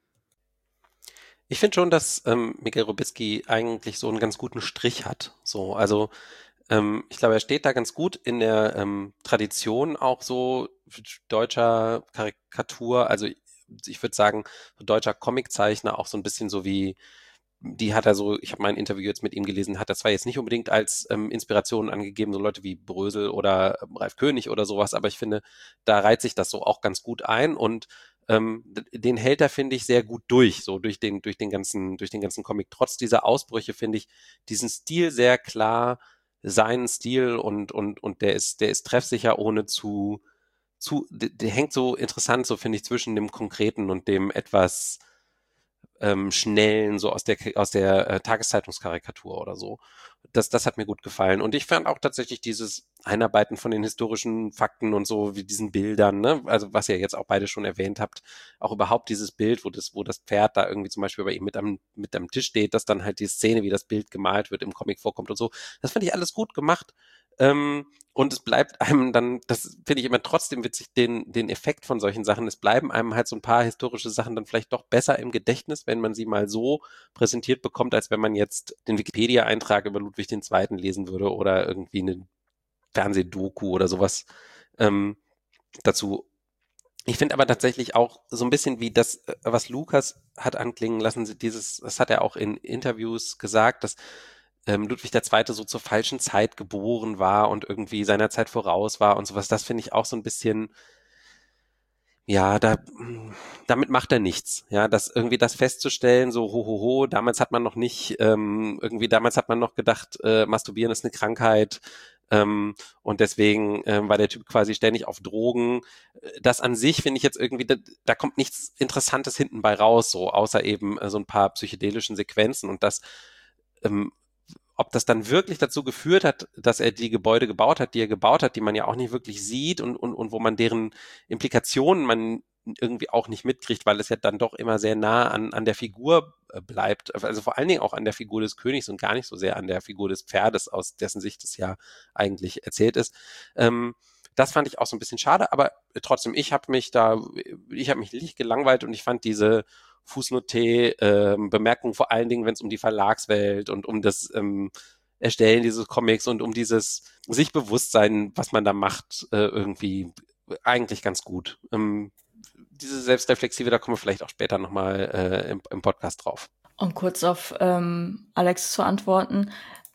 Ich finde schon, dass Miguel Robisky eigentlich so einen ganz guten Strich hat. So, also ich glaube, er steht da ganz gut in der Tradition auch so deutscher Karikatur. Also ich würde sagen, so deutscher Comiczeichner auch so ein bisschen so wie, die hat er so, ich habe mein Interview jetzt mit ihm gelesen, hat er zwar jetzt nicht unbedingt als Inspiration angegeben, so Leute wie Brösel oder Ralf König oder sowas, aber ich finde, da reiht sich das so auch ganz gut ein und den hält er, finde ich, sehr gut durch, so durch den ganzen Comic. Trotz dieser Ausbrüche finde ich diesen Stil sehr klar, seinen Stil und der ist treffsicher, ohne der hängt so interessant, so finde ich, zwischen dem Konkreten und dem etwas schnellen, so aus der Tageszeitungskarikatur oder so. Das hat mir gut gefallen. Und ich fand auch tatsächlich dieses Einarbeiten von den historischen Fakten und so, wie diesen Bildern, ne, also was ihr jetzt auch beide schon erwähnt habt, auch überhaupt dieses Bild, wo das Pferd da irgendwie zum Beispiel bei ihm mit am Tisch steht, dass dann halt die Szene, wie das Bild gemalt wird, im Comic vorkommt und so. Das fand ich alles gut gemacht. Und es bleibt einem dann, das finde ich immer trotzdem witzig, den Effekt von solchen Sachen. Es bleiben einem halt so ein paar historische Sachen dann vielleicht doch besser im Gedächtnis, wenn man sie mal so präsentiert bekommt, als wenn man jetzt den Wikipedia-Eintrag über Ludwig II. Lesen würde oder irgendwie eine Fernsehdoku oder sowas dazu. Ich finde aber tatsächlich auch so ein bisschen wie das, was Lukas hat anklingen lassen, das hat er auch in Interviews gesagt, dass Ludwig II. So zur falschen Zeit geboren war und irgendwie seiner Zeit voraus war und sowas. Das finde ich auch so ein bisschen, ja, damit macht er nichts. Ja, irgendwie das festzustellen, so ho, damals hat man noch nicht, damals hat man noch gedacht, Masturbieren ist eine Krankheit, und deswegen war der Typ quasi ständig auf Drogen. Das an sich finde ich jetzt irgendwie, da kommt nichts Interessantes hinten bei raus, so, außer eben so ein paar psychedelischen Sequenzen und ähm, ob das dann wirklich dazu geführt hat, dass er die Gebäude gebaut hat, die er gebaut hat, die man ja auch nicht wirklich sieht und wo man deren Implikationen man irgendwie auch nicht mitkriegt, weil es ja dann doch immer sehr nah an der Figur bleibt. Also vor allen Dingen auch an der Figur des Königs und gar nicht so sehr an der Figur des Pferdes, aus dessen Sicht es ja eigentlich erzählt ist. Das fand ich auch so ein bisschen schade, aber trotzdem, ich habe mich nicht gelangweilt und ich fand diese Fußnote-Bemerkung vor allen Dingen, wenn es um die Verlagswelt und um das Erstellen dieses Comics und um dieses Sichbewusstsein, was man da macht, irgendwie eigentlich ganz gut. diese Selbstreflexive, da kommen wir vielleicht auch später nochmal im Podcast drauf. Um kurz auf Alex zu antworten,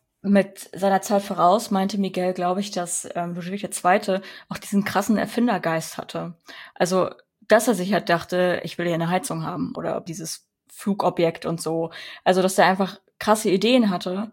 mit seiner Zeit voraus meinte Miguel, glaube ich, dass Ludwig II. Auch diesen krassen Erfindergeist hatte. Also, dass er sich halt dachte, ich will hier eine Heizung haben oder dieses Flugobjekt und so. Also, dass er einfach krasse Ideen hatte,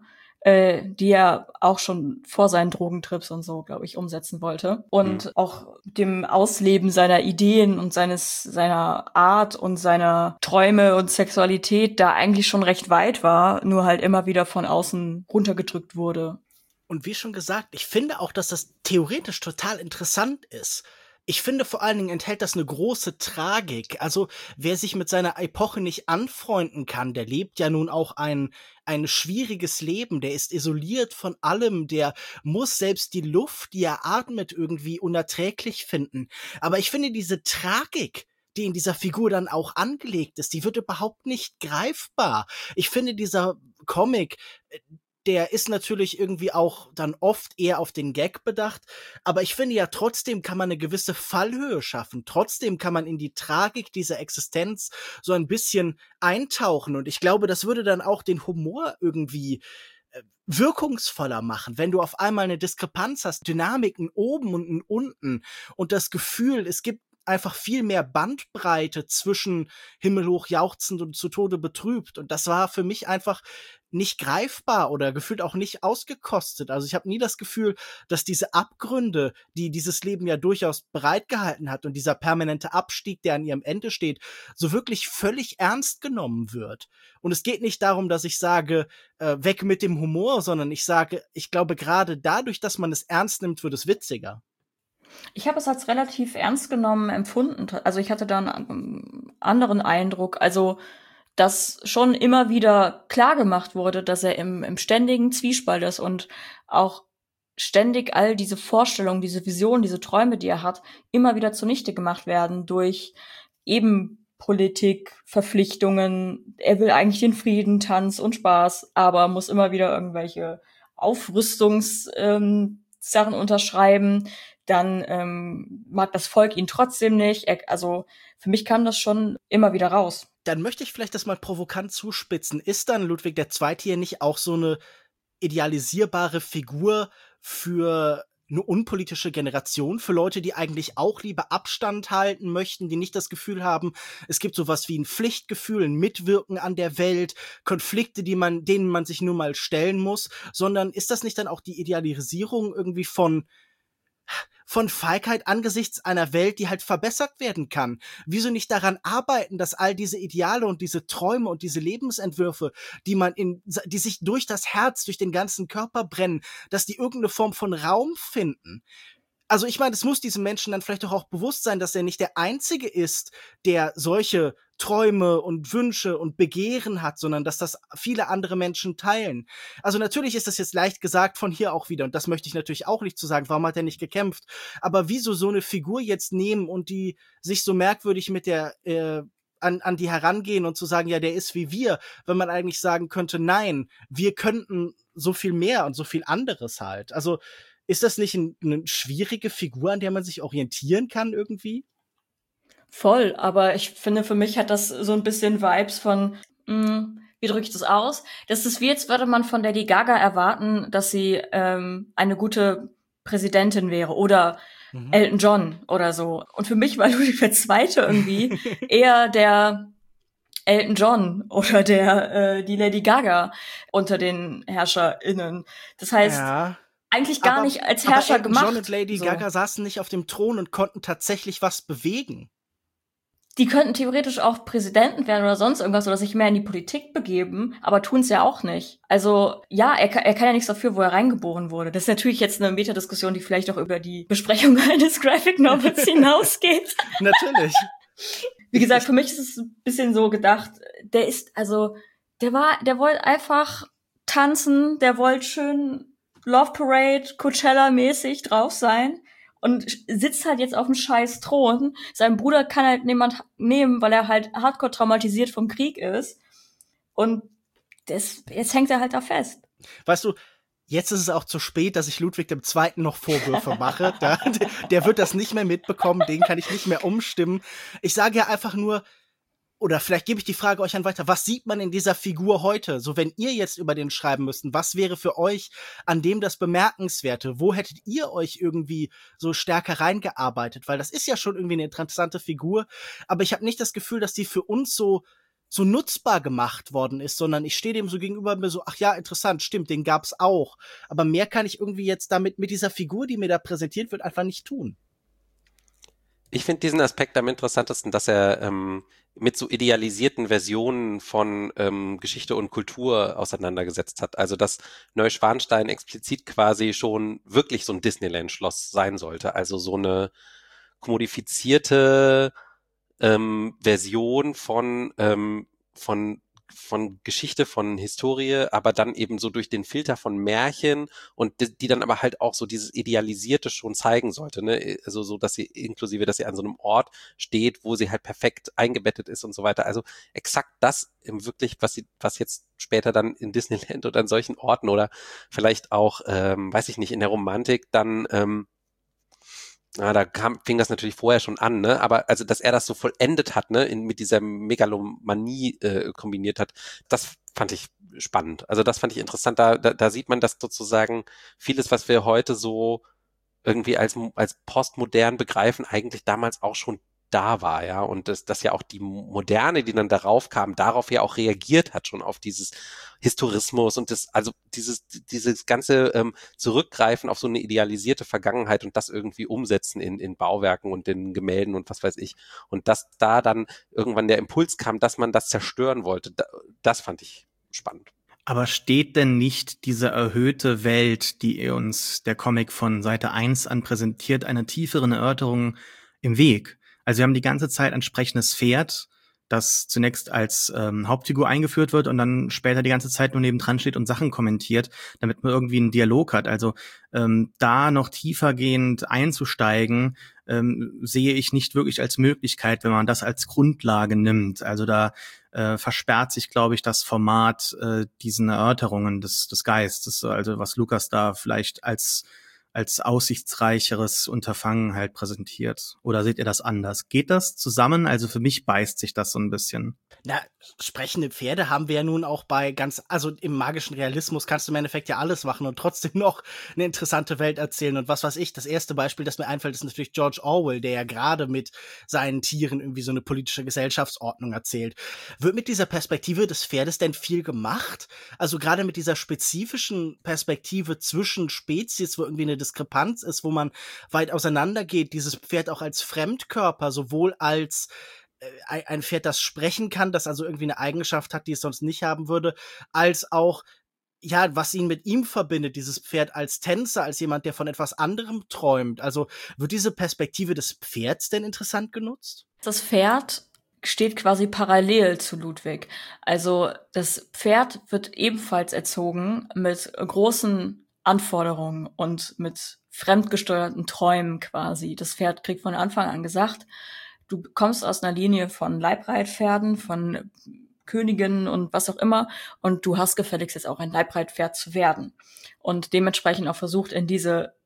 die er auch schon vor seinen Drogentrips und so, glaube ich, umsetzen wollte. Und auch dem Ausleben seiner Ideen und seiner Art und seiner Träume und Sexualität da eigentlich schon recht weit war, nur halt immer wieder von außen runtergedrückt wurde. Und wie schon gesagt, ich finde auch, dass das theoretisch total interessant ist. Ich finde, vor allen Dingen enthält das eine große Tragik. Also, wer sich mit seiner Epoche nicht anfreunden kann, der lebt ja nun auch ein schwieriges Leben. Der ist isoliert von allem. Der muss selbst die Luft, die er atmet, irgendwie unerträglich finden. Aber ich finde, diese Tragik, die in dieser Figur dann auch angelegt ist, die wird überhaupt nicht greifbar. Ich finde, dieser Comic, der ist natürlich irgendwie auch dann oft eher auf den Gag bedacht, aber ich finde ja, trotzdem kann man eine gewisse Fallhöhe schaffen. Trotzdem kann man in die Tragik dieser Existenz so ein bisschen eintauchen und ich glaube, das würde dann auch den Humor irgendwie wirkungsvoller machen, wenn du auf einmal eine Diskrepanz hast, Dynamiken oben und unten und das Gefühl, es gibt einfach viel mehr Bandbreite zwischen himmelhoch jauchzend und zu Tode betrübt. Und das war für mich einfach nicht greifbar oder gefühlt auch nicht ausgekostet. Also ich habe nie das Gefühl, dass diese Abgründe, die dieses Leben ja durchaus bereitgehalten hat und dieser permanente Abstieg, der an ihrem Ende steht, so wirklich völlig ernst genommen wird. Und es geht nicht darum, dass ich sage, weg mit dem Humor, sondern ich sage, ich glaube gerade dadurch, dass man es ernst nimmt, wird es witziger. Ich habe es als relativ ernst genommen empfunden. Also ich hatte da einen anderen Eindruck. Also, dass schon immer wieder klar gemacht wurde, dass er im ständigen Zwiespalt ist und auch ständig all diese Vorstellungen, diese Visionen, diese Träume, die er hat, immer wieder zunichte gemacht werden durch eben Politik, Verpflichtungen. Er will eigentlich den Frieden, Tanz und Spaß, aber muss immer wieder irgendwelche Sachen unterschreiben. Dann mag das Volk ihn trotzdem nicht. Also für mich kam das schon immer wieder raus. Dann möchte ich vielleicht das mal provokant zuspitzen. Ist dann Ludwig II. Hier nicht auch so eine idealisierbare Figur für eine unpolitische Generation, für Leute, die eigentlich auch lieber Abstand halten möchten, die nicht das Gefühl haben, es gibt sowas wie ein Pflichtgefühl, ein Mitwirken an der Welt, Konflikte, denen man sich nur mal stellen muss, sondern ist das nicht dann auch die Idealisierung irgendwie von Feigheit angesichts einer Welt, die halt verbessert werden kann? Wieso nicht daran arbeiten, dass all diese Ideale und diese Träume und diese Lebensentwürfe, die sich durch das Herz, durch den ganzen Körper brennen, dass die irgendeine Form von Raum finden? Also ich meine, es muss diesem Menschen dann vielleicht doch auch bewusst sein, dass er nicht der Einzige ist, der solche Träume und Wünsche und Begehren hat, sondern dass das viele andere Menschen teilen. Also natürlich ist das jetzt leicht gesagt von hier auch wieder, und das möchte ich natürlich auch nicht zu sagen, warum hat er nicht gekämpft, aber wieso so eine Figur jetzt nehmen und die sich so merkwürdig mit der an die herangehen und zu sagen, ja, der ist wie wir, wenn man eigentlich sagen könnte, nein, wir könnten so viel mehr und so viel anderes halt. Also ist das nicht eine schwierige Figur, an der man sich orientieren kann irgendwie? Voll, aber ich finde, für mich hat das so ein bisschen Vibes von, wie drücke ich das aus? Das ist wie, jetzt würde man von Lady Gaga erwarten, dass sie eine gute Präsidentin wäre oder Elton John oder so. Und für mich war Ludwig II. Irgendwie eher der Elton John oder die Lady Gaga unter den HerrscherInnen. Das heißt, eigentlich gar nicht als Herrscher aber Elton gemacht. John und Lady Gaga saßen nicht auf dem Thron und konnten tatsächlich was bewegen. Die könnten theoretisch auch Präsidenten werden oder sonst irgendwas oder sich mehr in die Politik begeben, aber tun's ja auch nicht. Also ja, er kann ja nichts dafür, wo er reingeboren wurde. Das ist natürlich jetzt eine Metadiskussion, die vielleicht auch über die Besprechung eines Graphic Novels hinausgeht. Natürlich. Wie gesagt, für mich ist es ein bisschen so gedacht, der wollte einfach tanzen, der wollte schön Love Parade, Coachella-mäßig drauf sein. Und sitzt halt jetzt auf dem scheiß Thron. Sein Bruder kann halt niemand nehmen, weil er halt hardcore traumatisiert vom Krieg ist. Und jetzt hängt er halt da fest. Weißt du, Jetzt ist es auch zu spät, dass ich Ludwig II. Noch Vorwürfe mache. Der wird das nicht mehr mitbekommen, den kann ich nicht mehr umstimmen. Ich sage ja einfach nur, oder vielleicht gebe ich die Frage euch an weiter, was sieht man in dieser Figur heute? So, wenn ihr jetzt über den schreiben müsst, was wäre für euch an dem das Bemerkenswerte? Wo hättet ihr euch irgendwie so stärker reingearbeitet? Weil das ist ja schon irgendwie eine interessante Figur, aber ich habe nicht das Gefühl, dass die für uns so nutzbar gemacht worden ist, sondern ich stehe dem so gegenüber und mir so, ach ja, interessant, stimmt, den gab's auch. Aber mehr kann ich irgendwie jetzt damit mit dieser Figur, die mir da präsentiert wird, einfach nicht tun. Ich finde diesen Aspekt am interessantesten, dass er mit so idealisierten Versionen von Geschichte und Kultur auseinandergesetzt hat. Also dass Neuschwanstein explizit quasi schon wirklich so ein Disneyland-Schloss sein sollte. Also so eine kommodifizierte Version von Geschichte, von Historie, aber dann eben so durch den Filter von Märchen und die dann aber halt auch so dieses Idealisierte schon zeigen sollte, ne? Also so, dass sie inklusive, dass sie an so einem Ort steht, wo sie halt perfekt eingebettet ist und so weiter. Also exakt das wirklich, was jetzt später dann in Disneyland oder an solchen Orten oder vielleicht auch, weiß ich nicht, in der Romantik dann fing das natürlich vorher schon an, ne? Aber also, dass er das so vollendet hat, ne, mit dieser Megalomanie kombiniert hat, das fand ich spannend. Also das fand ich interessant. Da sieht man, dass sozusagen vieles, was wir heute so irgendwie als postmodern begreifen, eigentlich damals auch schon da war, ja. Und dass ja auch die Moderne, die dann darauf kam, darauf ja auch reagiert hat, schon auf dieses Historismus und also dieses ganze Zurückgreifen auf so eine idealisierte Vergangenheit und das irgendwie umsetzen in Bauwerken und in Gemälden und was weiß ich. Und dass da dann irgendwann der Impuls kam, dass man das zerstören wollte, das fand ich spannend. Aber steht denn nicht diese erhöhte Welt, die uns der Comic von Seite 1 an präsentiert, einer tieferen Erörterung im Weg? Also wir haben die ganze Zeit ein sprechendes Pferd, das zunächst als Hauptfigur eingeführt wird und dann später die ganze Zeit nur nebendran steht und Sachen kommentiert, damit man irgendwie einen Dialog hat. Also da noch tiefergehend einzusteigen, sehe ich nicht wirklich als Möglichkeit, wenn man das als Grundlage nimmt. Also da versperrt sich, glaube ich, das Format diesen Erörterungen des Geistes. Also was Lukas da vielleicht als aussichtsreicheres Unterfangen halt präsentiert. Oder seht ihr das anders? Geht das zusammen? Also für mich beißt sich das so ein bisschen. Na, sprechende Pferde haben wir ja nun auch also im magischen Realismus kannst du im Endeffekt ja alles machen und trotzdem noch eine interessante Welt erzählen. Und was weiß ich, das erste Beispiel, das mir einfällt, ist natürlich George Orwell, der ja gerade mit seinen Tieren irgendwie so eine politische Gesellschaftsordnung erzählt. Wird mit dieser Perspektive des Pferdes denn viel gemacht? Also gerade mit dieser spezifischen Perspektive zwischen Spezies, wo irgendwie eine Diskrepanz ist, wo man weit auseinander geht, dieses Pferd auch als Fremdkörper, sowohl als ein Pferd, das sprechen kann, das also irgendwie eine Eigenschaft hat, die es sonst nicht haben würde, als auch, ja, was ihn mit ihm verbindet, dieses Pferd als Tänzer, als jemand, der von etwas anderem träumt. Also wird diese Perspektive des Pferds denn interessant genutzt? Das Pferd steht quasi parallel zu Ludwig. Also das Pferd wird ebenfalls erzogen mit großen Anforderungen und mit fremdgesteuerten Träumen quasi. Das Pferd kriegt von Anfang an gesagt, du kommst aus einer Linie von Leibreitpferden, von Königinnen und was auch immer, und du hast gefälligst jetzt auch ein Leibreitpferd zu werden. Und dementsprechend auch versucht, in diese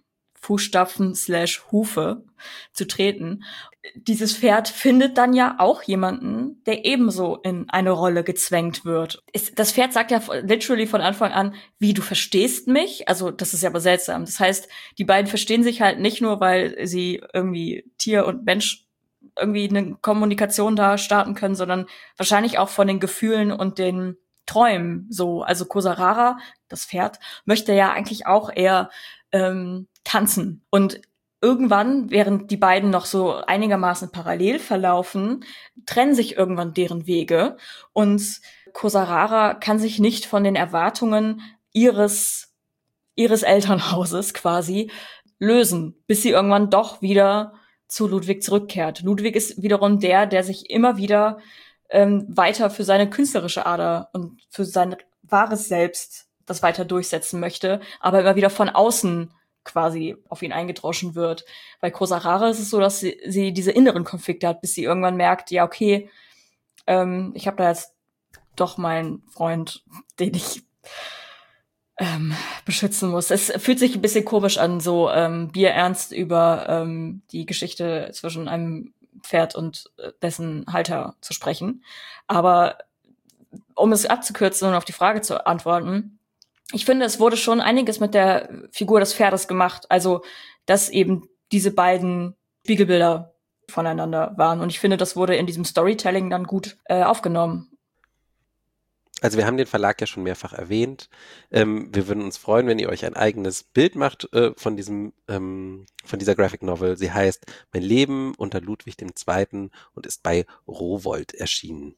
Fußstapfen/Hufe zu treten. Dieses Pferd findet dann ja auch jemanden, der ebenso in eine Rolle gezwängt wird. Das Pferd sagt ja literally von Anfang an, wie, du verstehst mich? Also das ist ja aber seltsam. Das heißt, die beiden verstehen sich halt nicht nur, weil sie irgendwie Tier und Mensch irgendwie eine Kommunikation da starten können, sondern wahrscheinlich auch von den Gefühlen und den Träumen so. Also Kosarara, das Pferd, möchte ja eigentlich auch eher tanzen. Und irgendwann, während die beiden noch so einigermaßen parallel verlaufen, trennen sich irgendwann deren Wege und Kosarara kann sich nicht von den Erwartungen ihres Elternhauses quasi lösen, bis sie irgendwann doch wieder zu Ludwig zurückkehrt. Ludwig ist wiederum der sich immer wieder weiter für seine künstlerische Ader und für sein wahres Selbst das weiter durchsetzen möchte, aber immer wieder von außen quasi auf ihn eingedroschen wird. Bei Kosarara ist es so, dass sie diese inneren Konflikte hat, bis sie irgendwann merkt, ja, okay, ich habe da jetzt doch meinen Freund, den ich beschützen muss. Es fühlt sich ein bisschen komisch an, so bierernst über die Geschichte zwischen einem Pferd und dessen Halter zu sprechen. Aber um es abzukürzen und auf die Frage zu antworten, ich finde, es wurde schon einiges mit der Figur des Pferdes gemacht. Also, dass eben diese beiden Spiegelbilder voneinander waren. Und ich finde, das wurde in diesem Storytelling dann gut aufgenommen. Also wir haben den Verlag ja schon mehrfach erwähnt. Wir würden uns freuen, wenn ihr euch ein eigenes Bild macht von dieser Graphic Novel. Sie heißt Mein Leben unter Ludwig II. Und ist bei Rowohlt erschienen.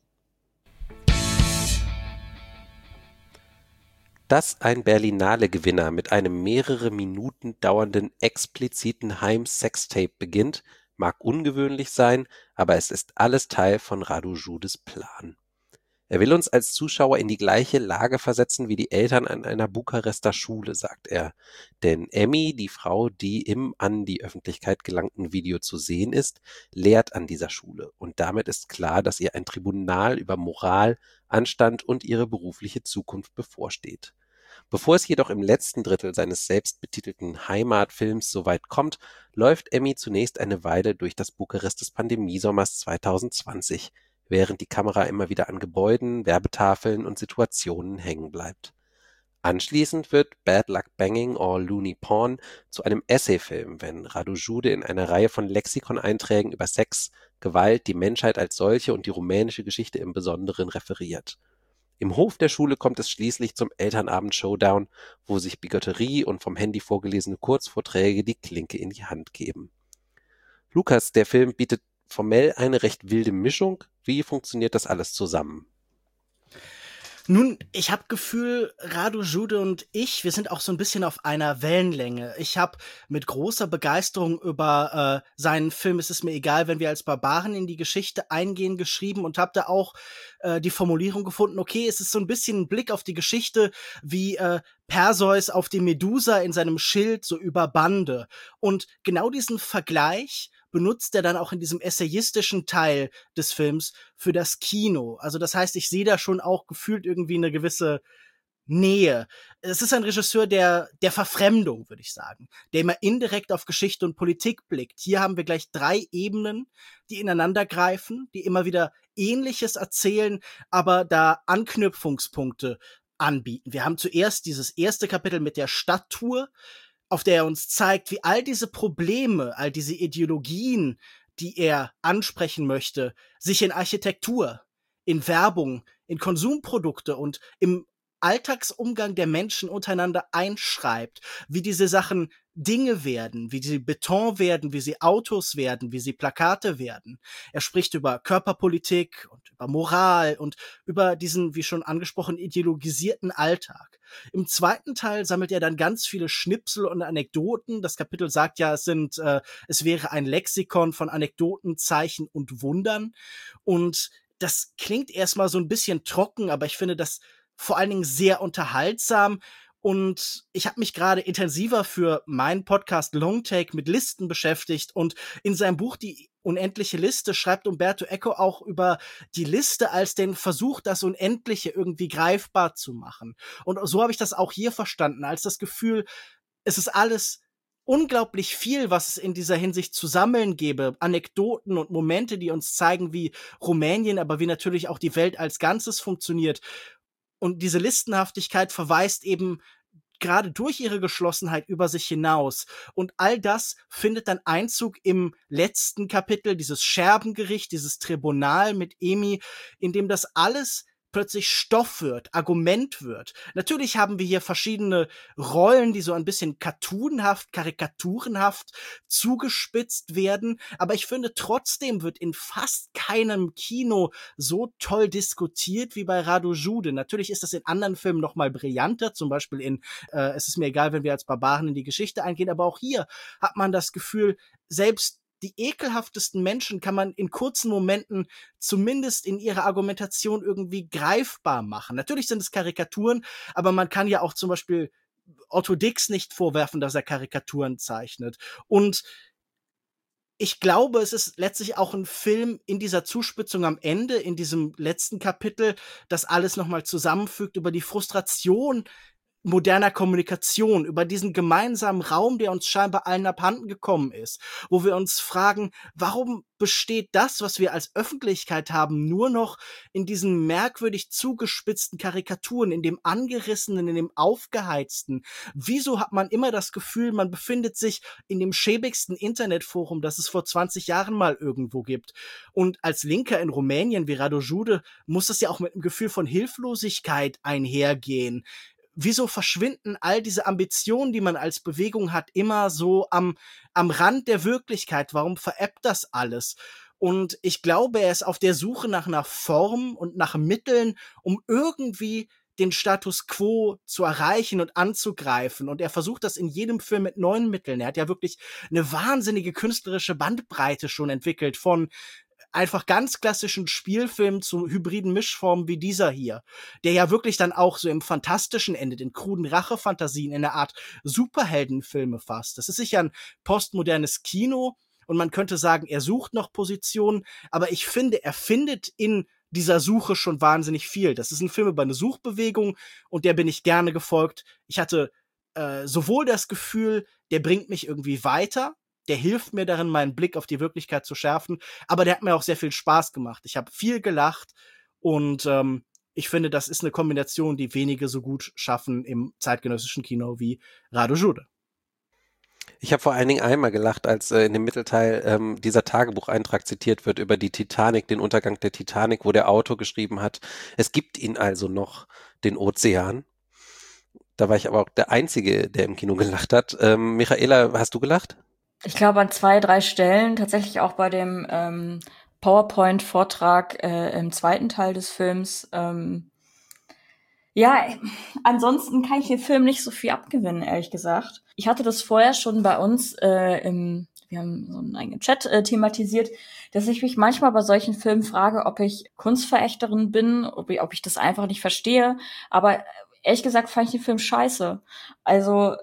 Dass ein Berlinale-Gewinner mit einem mehrere Minuten dauernden expliziten Heim-Sextape beginnt, mag ungewöhnlich sein, aber es ist alles Teil von Radu Judes Plan. Er will uns als Zuschauer in die gleiche Lage versetzen wie die Eltern an einer Bukarester Schule, sagt er. Denn Emmy, die Frau, die im an die Öffentlichkeit gelangten Video zu sehen ist, lehrt an dieser Schule. Und damit ist klar, dass ihr ein Tribunal über Moral, Anstand und ihre berufliche Zukunft bevorsteht. Bevor es jedoch im letzten Drittel seines selbstbetitelten Heimatfilms soweit kommt, läuft Emmy zunächst eine Weile durch das Bukarest des Pandemiesommers 2020, während die Kamera immer wieder an Gebäuden, Werbetafeln und Situationen hängen bleibt. Anschließend wird Bad Luck Banging or Looney Porn zu einem Essayfilm, wenn Radu Jude in einer Reihe von Lexikon-Einträgen über Sex, Gewalt, die Menschheit als solche und die rumänische Geschichte im Besonderen referiert. Im Hof der Schule kommt es schließlich zum Elternabend-Showdown, wo sich Bigotterie und vom Handy vorgelesene Kurzvorträge die Klinke in die Hand geben. Lukas, der Film bietet formell eine recht wilde Mischung. Wie funktioniert das alles zusammen? Nun, ich habe Gefühl, Radu Jude und ich, wir sind auch so ein bisschen auf einer Wellenlänge. Ich habe mit großer Begeisterung über seinen Film Es ist mir egal, wenn wir als Barbaren in die Geschichte eingehen, geschrieben und habe da auch die Formulierung gefunden, okay, es ist so ein bisschen ein Blick auf die Geschichte, wie Perseus auf die Medusa in seinem Schild so über Bande. Und genau diesen Vergleich benutzt er dann auch in diesem essayistischen Teil des Films für das Kino. Also das heißt, ich sehe da schon auch gefühlt irgendwie eine gewisse Nähe. Es ist ein Regisseur der Verfremdung, würde ich sagen, der immer indirekt auf Geschichte und Politik blickt. Hier haben wir gleich 3 Ebenen, die ineinander greifen, die immer wieder Ähnliches erzählen, aber da Anknüpfungspunkte anbieten. Wir haben zuerst dieses erste Kapitel mit der Stadttour, auf der er uns zeigt, wie all diese Probleme, all diese Ideologien, die er ansprechen möchte, sich in Architektur, in Werbung, in Konsumprodukte und im Alltagsumgang der Menschen untereinander einschreibt, wie diese Sachen Dinge werden, wie sie Beton werden, wie sie Autos werden, wie sie Plakate werden. Er spricht über Körperpolitik und über Moral und über diesen, wie schon angesprochen, ideologisierten Alltag. Im zweiten Teil sammelt er dann ganz viele Schnipsel und Anekdoten. Das Kapitel sagt ja, es wäre ein Lexikon von Anekdoten, Zeichen und Wundern. Und das klingt erstmal so ein bisschen trocken, aber ich finde das vor allen Dingen sehr unterhaltsam. Und ich habe mich gerade intensiver für meinen Podcast Longtake mit Listen beschäftigt. Und in seinem Buch Die unendliche Liste schreibt Umberto Eco auch über die Liste als den Versuch, das Unendliche irgendwie greifbar zu machen. Und so habe ich das auch hier verstanden, als das Gefühl, es ist alles unglaublich viel, was es in dieser Hinsicht zu sammeln gäbe. Anekdoten und Momente, die uns zeigen, wie Rumänien, aber wie natürlich auch die Welt als Ganzes funktioniert. Und diese Listenhaftigkeit verweist eben gerade durch ihre Geschlossenheit über sich hinaus. Und all das findet dann Einzug im letzten Kapitel, dieses Scherbengericht, dieses Tribunal mit Emmy, in dem das alles plötzlich Stoff wird, Argument wird. Natürlich haben wir hier verschiedene Rollen, die so ein bisschen cartoonhaft, karikaturenhaft zugespitzt werden, aber ich finde, trotzdem wird in fast keinem Kino so toll diskutiert wie bei Radu Jude. Natürlich ist das in anderen Filmen noch mal brillanter, zum Beispiel in Es ist mir egal, wenn wir als Barbaren in die Geschichte eingehen, aber auch hier hat man das Gefühl, selbst die ekelhaftesten Menschen kann man in kurzen Momenten zumindest in ihrer Argumentation irgendwie greifbar machen. Natürlich sind es Karikaturen, aber man kann ja auch zum Beispiel Otto Dix nicht vorwerfen, dass er Karikaturen zeichnet. Und ich glaube, es ist letztlich auch ein Film in dieser Zuspitzung am Ende, in diesem letzten Kapitel, das alles nochmal zusammenfügt über die Frustration moderner Kommunikation, über diesen gemeinsamen Raum, der uns scheinbar allen abhanden gekommen ist, wo wir uns fragen, warum besteht das, was wir als Öffentlichkeit haben, nur noch in diesen merkwürdig zugespitzten Karikaturen, in dem Angerissenen, in dem Aufgeheizten? Wieso hat man immer das Gefühl, man befindet sich in dem schäbigsten Internetforum, das es vor 20 Jahren mal irgendwo gibt? Und als Linker in Rumänien wie Radu Jude muss das ja auch mit einem Gefühl von Hilflosigkeit einhergehen. Wieso verschwinden all diese Ambitionen, die man als Bewegung hat, immer so am Rand der Wirklichkeit? Warum verebbt das alles? Und ich glaube, er ist auf der Suche nach einer Form und nach Mitteln, um irgendwie den Status quo zu erreichen und anzugreifen. Und er versucht das in jedem Film mit neuen Mitteln. Er hat ja wirklich eine wahnsinnige künstlerische Bandbreite schon entwickelt, von einfach ganz klassischen Spielfilm zu hybriden Mischformen wie dieser hier, der ja wirklich dann auch so im Fantastischen endet, in kruden Rachefantasien, in einer Art Superheldenfilme fast. Das ist sicher ein postmodernes Kino und man könnte sagen, er sucht noch Positionen, aber ich finde, er findet in dieser Suche schon wahnsinnig viel. Das ist ein Film über eine Suchbewegung und der bin ich gerne gefolgt. Ich hatte sowohl das Gefühl, der bringt mich irgendwie weiter, der hilft mir darin, meinen Blick auf die Wirklichkeit zu schärfen, aber der hat mir auch sehr viel Spaß gemacht. Ich habe viel gelacht und ich finde, das ist eine Kombination, die wenige so gut schaffen im zeitgenössischen Kino wie Radu Jude. Ich habe vor allen Dingen einmal gelacht, als in dem Mittelteil dieser Tagebucheintrag zitiert wird über die Titanic, den Untergang der Titanic, wo der Autor geschrieben hat, es gibt ihn also noch, den Ozean. Da war ich aber auch der Einzige, der im Kino gelacht hat. Michaela, hast du gelacht? Ich glaube an 2, 3 Stellen, tatsächlich auch bei dem PowerPoint-Vortrag im zweiten Teil des Films. Ja, ansonsten kann ich dem Film nicht so viel abgewinnen, ehrlich gesagt. Ich hatte das vorher schon bei uns wir haben so einen eigenen Chat thematisiert, dass ich mich manchmal bei solchen Filmen frage, ob ich Kunstverächterin bin, ob ich das einfach nicht verstehe. Aber ehrlich gesagt fand ich den Film scheiße. Also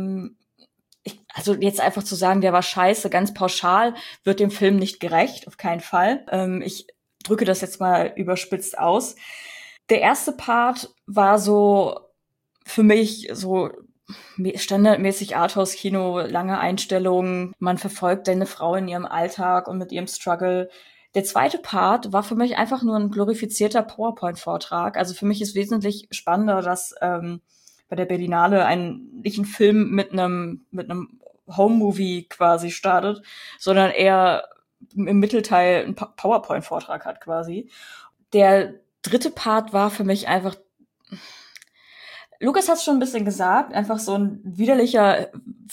jetzt einfach zu sagen, der war scheiße, ganz pauschal, wird dem Film nicht gerecht, auf keinen Fall. Ich drücke das jetzt mal überspitzt aus. Der erste Part war so für mich so standardmäßig Arthouse-Kino, lange Einstellungen, man verfolgt eine Frau in ihrem Alltag und mit ihrem Struggle. Der zweite Part war für mich einfach nur ein glorifizierter PowerPoint-Vortrag. Also für mich ist wesentlich spannender, dass bei der Berlinale nicht ein Film mit einem Home-Movie quasi startet, sondern eher im Mittelteil einen PowerPoint-Vortrag hat quasi. Der dritte Part war für mich einfach, Lukas hat es schon ein bisschen gesagt, einfach so ein widerlicher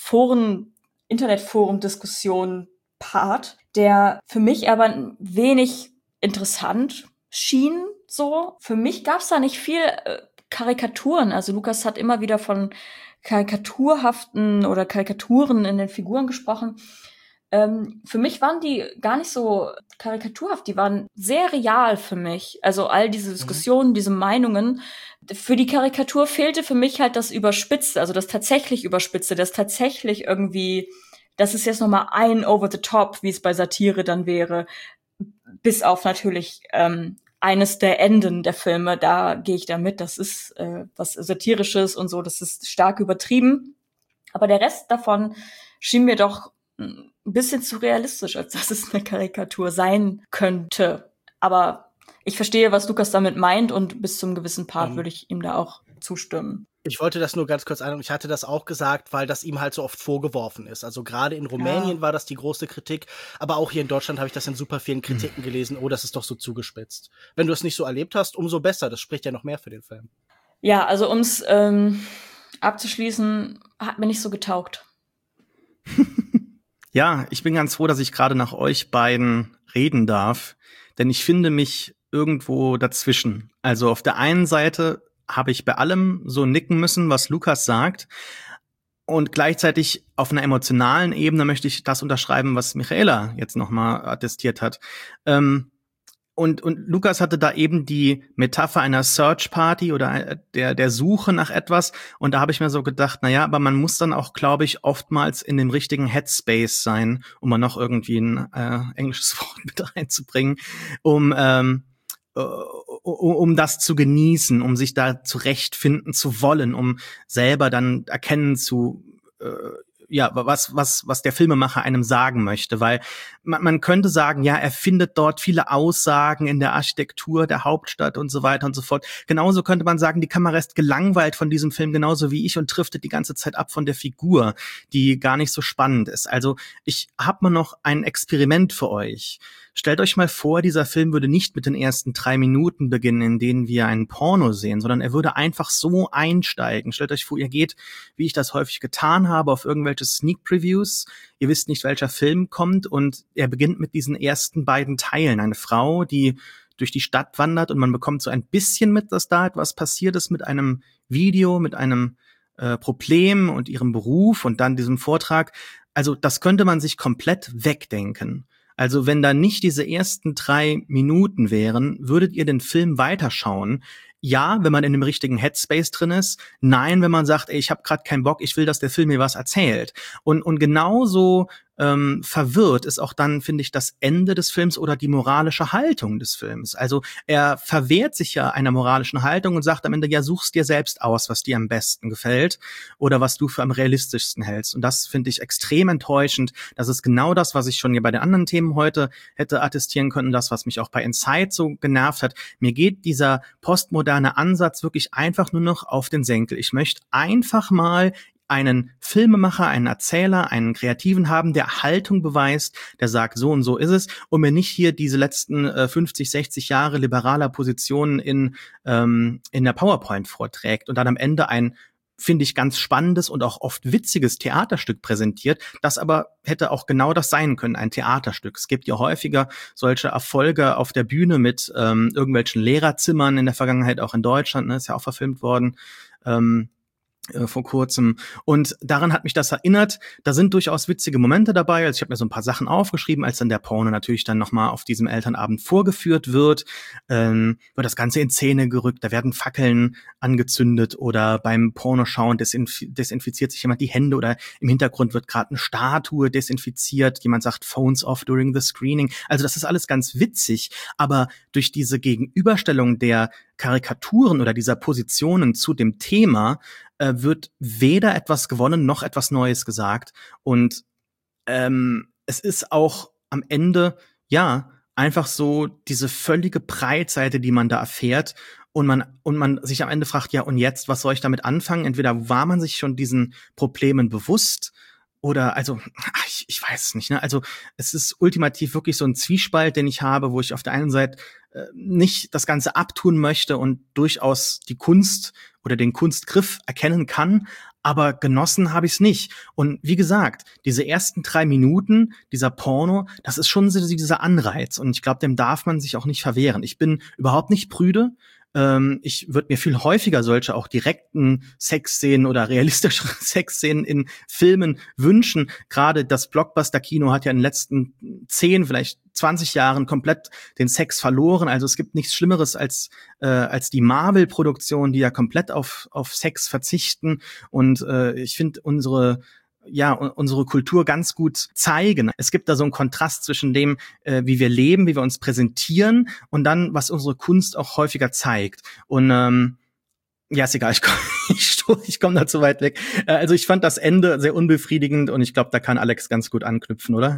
Internetforum-Diskussion-Part, der für mich aber wenig interessant schien, so. Für mich gab's da nicht viel Karikaturen. Also Lukas hat immer wieder von karikaturhaften oder Karikaturen in den Figuren gesprochen. Für mich waren die gar nicht so karikaturhaft, die waren sehr real für mich. Also all diese Diskussionen, diese Meinungen. Für die Karikatur fehlte für mich halt das Überspitzte, also das tatsächlich Überspitzte, das tatsächlich irgendwie, das ist jetzt nochmal ein over the top, wie es bei Satire dann wäre, bis auf natürlich eines der Enden der Filme, da gehe ich da mit, das ist was Satirisches und so, das ist stark übertrieben. Aber der Rest davon schien mir doch ein bisschen zu realistisch, als dass es eine Karikatur sein könnte. Aber ich verstehe, was Lukas damit meint und bis zum gewissen Part würde ich ihm da auch zustimmen. Ich wollte das nur ganz kurz einordnen. Ich hatte das auch gesagt, weil das ihm halt so oft vorgeworfen ist. Also gerade in Rumänien war das die große Kritik, aber auch hier in Deutschland habe ich das in super vielen Kritiken gelesen. Oh, das ist doch so zugespitzt. Wenn du es nicht so erlebt hast, umso besser. Das spricht ja noch mehr für den Film. Ja, also ums abzuschließen, hat mir nicht so getaugt. Ja, ich bin ganz froh, dass ich gerade nach euch beiden reden darf, denn ich finde mich irgendwo dazwischen. Also auf der einen Seite habe ich bei allem so nicken müssen, was Lukas sagt, und gleichzeitig auf einer emotionalen Ebene möchte ich das unterschreiben, was Michaela jetzt nochmal attestiert hat. Und Lukas hatte da eben die Metapher einer Search Party oder der Suche nach etwas. Und da habe ich mir so gedacht, naja, aber man muss dann auch, glaube ich, oftmals in dem richtigen Headspace sein, um mal noch irgendwie ein englisches Wort mit reinzubringen, um um das zu genießen, um sich da zurechtfinden zu wollen, um selber dann erkennen zu was der Filmemacher einem sagen möchte, weil man könnte sagen, ja, er findet dort viele Aussagen in der Architektur der Hauptstadt und so weiter und so fort. Genauso könnte man sagen, die Kamera ist gelangweilt von diesem Film, genauso wie ich, und driftet die ganze Zeit ab von der Figur, die gar nicht so spannend ist. Also ich habe mal noch ein Experiment für euch. Stellt euch mal vor, dieser Film würde nicht mit den ersten 3 Minuten beginnen, in denen wir einen Porno sehen, sondern er würde einfach so einsteigen. Stellt euch vor, ihr geht, wie ich das häufig getan habe, auf irgendwelche Sneak Previews. Ihr wisst nicht, welcher Film kommt, und er beginnt mit diesen ersten beiden Teilen. Eine Frau, die durch die Stadt wandert, und man bekommt so ein bisschen mit, dass da etwas passiert ist mit einem Video, mit einem Problem und ihrem Beruf und dann diesem Vortrag. Also das könnte man sich komplett wegdenken. Also wenn da nicht diese ersten 3 Minuten wären, würdet ihr den Film weiterschauen? Ja, wenn man in dem richtigen Headspace drin ist. Nein, wenn man sagt, ey, ich habe gerade keinen Bock, ich will, dass der Film mir was erzählt. Und genauso verwirrt ist auch dann, finde ich, das Ende des Films oder die moralische Haltung des Films. Also er verwehrt sich ja einer moralischen Haltung und sagt am Ende, ja, such's dir selbst aus, was dir am besten gefällt oder was du für am realistischsten hältst. Und das finde ich extrem enttäuschend. Das ist genau das, was ich schon hier bei den anderen Themen heute hätte attestieren können, das, was mich auch bei Inside so genervt hat. Mir geht dieser postmoderne Ansatz wirklich einfach nur noch auf den Senkel. Ich möchte einfach mal einen Filmemacher, einen Erzähler, einen Kreativen haben, der Haltung beweist, der sagt, so und so ist es, und mir nicht hier diese letzten 50, 60 Jahre liberaler Positionen in der PowerPoint vorträgt und dann am Ende ein, finde ich, ganz spannendes und auch oft witziges Theaterstück präsentiert, das aber hätte auch genau das sein können, ein Theaterstück. Es gibt ja häufiger solche Erfolge auf der Bühne mit irgendwelchen Lehrerzimmern in der Vergangenheit, auch in Deutschland, ne, ist ja auch verfilmt worden, vor kurzem. Und daran hat mich das erinnert. Da sind durchaus witzige Momente dabei. Also ich habe mir so ein paar Sachen aufgeschrieben, als dann der Porno natürlich dann nochmal auf diesem Elternabend vorgeführt wird. Wird das Ganze in Szene gerückt, da werden Fackeln angezündet oder beim Pornoschauen desinfiziert sich jemand die Hände oder im Hintergrund wird gerade eine Statue desinfiziert. Jemand sagt Phones off during the screening. Also das ist alles ganz witzig, aber durch diese Gegenüberstellung der Karikaturen oder dieser Positionen zu dem Thema wird weder etwas gewonnen noch etwas Neues gesagt. Und es ist auch am Ende, ja, einfach so diese völlige Breitseite, die man da erfährt. Und man sich am Ende fragt, ja, und jetzt, was soll ich damit anfangen? Entweder war man sich schon diesen Problemen bewusst, oder, also, ich weiß es nicht, ne? Also, es ist ultimativ wirklich so ein Zwiespalt, den ich habe, wo ich auf der einen Seite nicht das Ganze abtun möchte und durchaus die Kunst oder den Kunstgriff erkennen kann, aber genossen habe ich es nicht. Und wie gesagt, diese ersten 3 Minuten, dieser Porno, das ist schon so dieser Anreiz. Und ich glaube, dem darf man sich auch nicht verwehren. Ich bin überhaupt nicht prüde. Ich würde mir viel häufiger solche auch direkten Sexszenen oder realistische Sexszenen in Filmen wünschen. Gerade das Blockbuster-Kino hat ja in den letzten 10, vielleicht 20 Jahren komplett den Sex verloren. Also es gibt nichts Schlimmeres als die Marvel-Produktion, die ja komplett auf Sex verzichten. Und ich finde unsere Kultur ganz gut zeigen. Es gibt da so einen Kontrast zwischen dem, wie wir leben, wie wir uns präsentieren und dann, was unsere Kunst auch häufiger zeigt. Und ja, ist egal, ich komme da zu weit weg. Also ich fand das Ende sehr unbefriedigend und ich glaube, da kann Alex ganz gut anknüpfen, oder?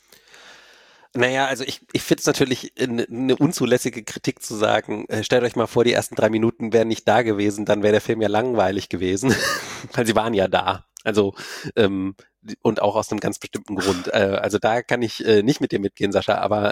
Naja, also ich finde es natürlich eine unzulässige Kritik zu sagen, stellt euch mal vor, die ersten 3 Minuten wären nicht da gewesen, dann wäre der Film ja langweilig gewesen, weil sie waren ja da. Also und auch aus einem ganz bestimmten Grund. Also da kann ich nicht mit dir mitgehen, Sascha, aber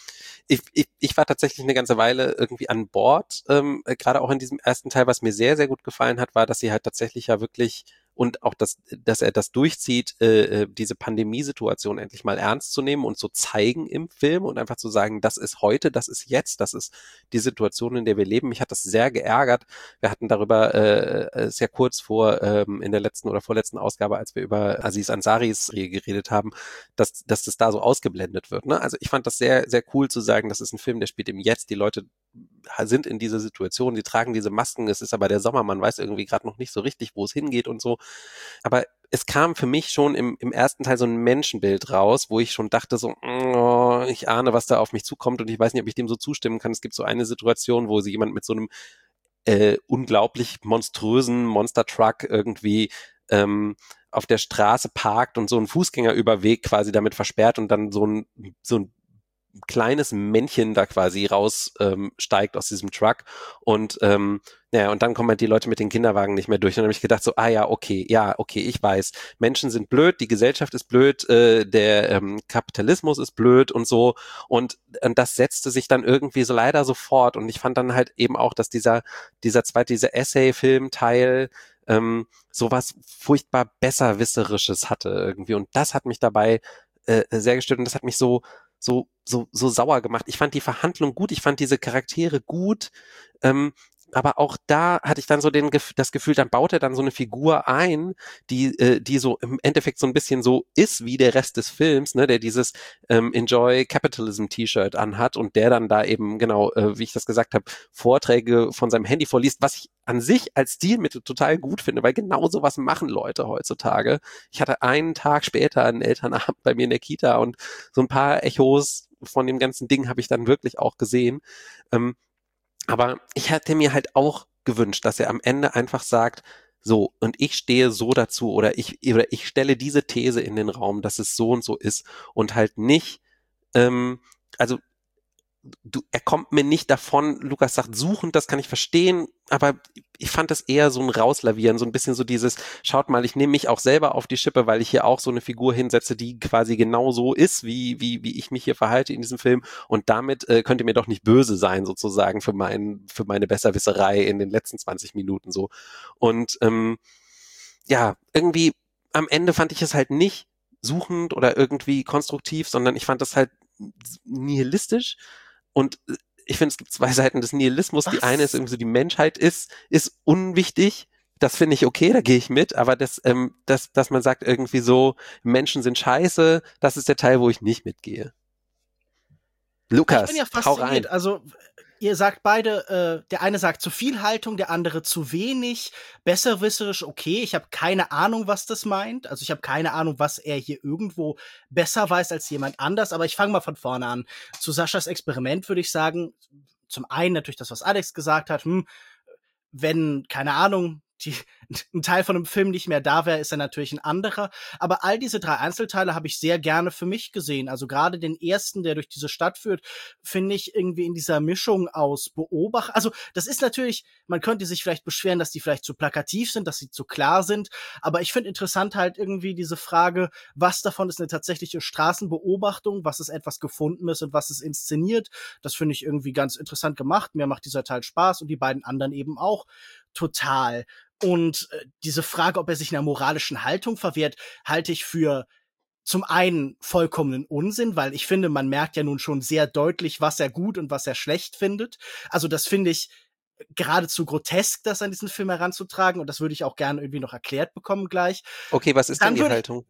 ich war tatsächlich eine ganze Weile irgendwie an Bord, gerade auch in diesem ersten Teil. Was mir sehr, sehr gut gefallen hat, war, dass sie halt tatsächlich ja wirklich und auch, dass er das durchzieht, diese Pandemiesituation endlich mal ernst zu nehmen und zu zeigen im Film und einfach zu sagen, das ist heute, das ist jetzt, das ist die Situation, in der wir leben. Mich hat das sehr geärgert. Wir hatten darüber sehr kurz vor in der letzten oder vorletzten Ausgabe, als wir über Aziz Ansaris geredet haben, dass das da so ausgeblendet wird. Ne? Also ich fand das sehr, sehr cool zu sagen, das ist ein Film, der spielt im Jetzt. Die Leute sind in dieser Situation, die tragen diese Masken, es ist aber der Sommer, man weiß irgendwie gerade noch nicht so richtig, wo es hingeht und so. Aber es kam für mich schon im ersten Teil so ein Menschenbild raus, wo ich schon dachte so, oh, ich ahne, was da auf mich zukommt und ich weiß nicht, ob ich dem so zustimmen kann. Es gibt so eine Situation, wo sie jemand mit so einem unglaublich monströsen Monster-Truck irgendwie auf der Straße parkt und so einen Fußgängerüberweg quasi damit versperrt und dann so ein kleines Männchen da quasi raus steigt aus diesem Truck und ja, und dann kommen halt die Leute mit den Kinderwagen nicht mehr durch. Und dann habe ich gedacht so, ja, okay, ich weiß. Menschen sind blöd, die Gesellschaft ist blöd, der Kapitalismus ist blöd und so. Und das setzte sich dann irgendwie so leider so fort. Und ich fand dann halt eben auch, dass dieser Essay-Film-Teil sowas furchtbar Besserwisserisches hatte irgendwie. Und das hat mich dabei sehr gestört und das hat mich so sauer gemacht. Ich fand die Verhandlung gut, ich fand diese Charaktere gut, aber auch da hatte ich dann so das Gefühl, dann baut er dann so eine Figur ein, die so im Endeffekt so ein bisschen so ist wie der Rest des Films, ne, der dieses Enjoy Capitalism T-Shirt anhat und der dann da eben, genau, wie ich das gesagt habe, Vorträge von seinem Handy vorliest, was ich an sich als Stilmittel total gut finde, weil genau sowas machen Leute heutzutage. Ich hatte einen Tag später einen Elternabend bei mir in der Kita und so ein paar Echos von dem ganzen Ding habe ich dann wirklich auch gesehen. Aber ich hätte mir halt auch gewünscht, dass er am Ende einfach sagt, so, und ich stehe so dazu oder ich stelle diese These in den Raum, dass es so und so ist und halt nicht, also er kommt mir nicht davon, Lukas sagt suchend, das kann ich verstehen, aber ich fand das eher so ein Rauslavieren, so ein bisschen so dieses, schaut mal, ich nehme mich auch selber auf die Schippe, weil ich hier auch so eine Figur hinsetze, die quasi genau so ist, wie ich mich hier verhalte in diesem Film und damit könnt ihr mir doch nicht böse sein, sozusagen, für meine Besserwisserei in den letzten 20 Minuten so. Und ja, irgendwie am Ende fand ich es halt nicht suchend oder irgendwie konstruktiv, sondern ich fand das halt nihilistisch und ich finde, es gibt zwei Seiten des Nihilismus. Die eine ist irgendwie so, die Menschheit ist unwichtig. Das finde ich okay, da gehe ich mit. Aber dass man sagt irgendwie so, Menschen sind scheiße, das ist der Teil, wo ich nicht mitgehe. Lukas, ich bin ja hau rein. fasziniert. Also, ihr sagt beide, der eine sagt zu viel Haltung, der andere zu wenig. Besserwisserisch, okay. Ich habe keine Ahnung, was das meint. Also ich habe keine Ahnung, was er hier irgendwo besser weiß als jemand anders. Aber ich fange mal von vorne an. Zu Saschas Experiment würde ich sagen, zum einen natürlich das, was Alex gesagt hat. Wenn, keine Ahnung, ein Teil von einem Film nicht mehr da wäre, ist er natürlich ein anderer. Aber all diese 3 Einzelteile habe ich sehr gerne für mich gesehen. Also gerade den ersten, der durch diese Stadt führt, finde ich irgendwie in dieser Mischung aus Beobachten. Also das ist natürlich, man könnte sich vielleicht beschweren, dass die vielleicht zu plakativ sind, dass sie zu klar sind. Aber ich finde interessant halt irgendwie diese Frage, was davon ist eine tatsächliche Straßenbeobachtung, was ist etwas Gefundenes und was ist inszeniert. Das finde ich irgendwie ganz interessant gemacht. Mir macht dieser Teil Spaß und die beiden anderen eben auch total. Und diese Frage, ob er sich in einer moralischen Haltung verwehrt, halte ich für zum einen vollkommenen Unsinn, weil ich finde, man merkt ja nun schon sehr deutlich, was er gut und was er schlecht findet. Also das finde ich geradezu grotesk, das an diesen Film heranzutragen. Und das würde ich auch gerne irgendwie noch erklärt bekommen gleich. Okay, was ist denn die Haltung?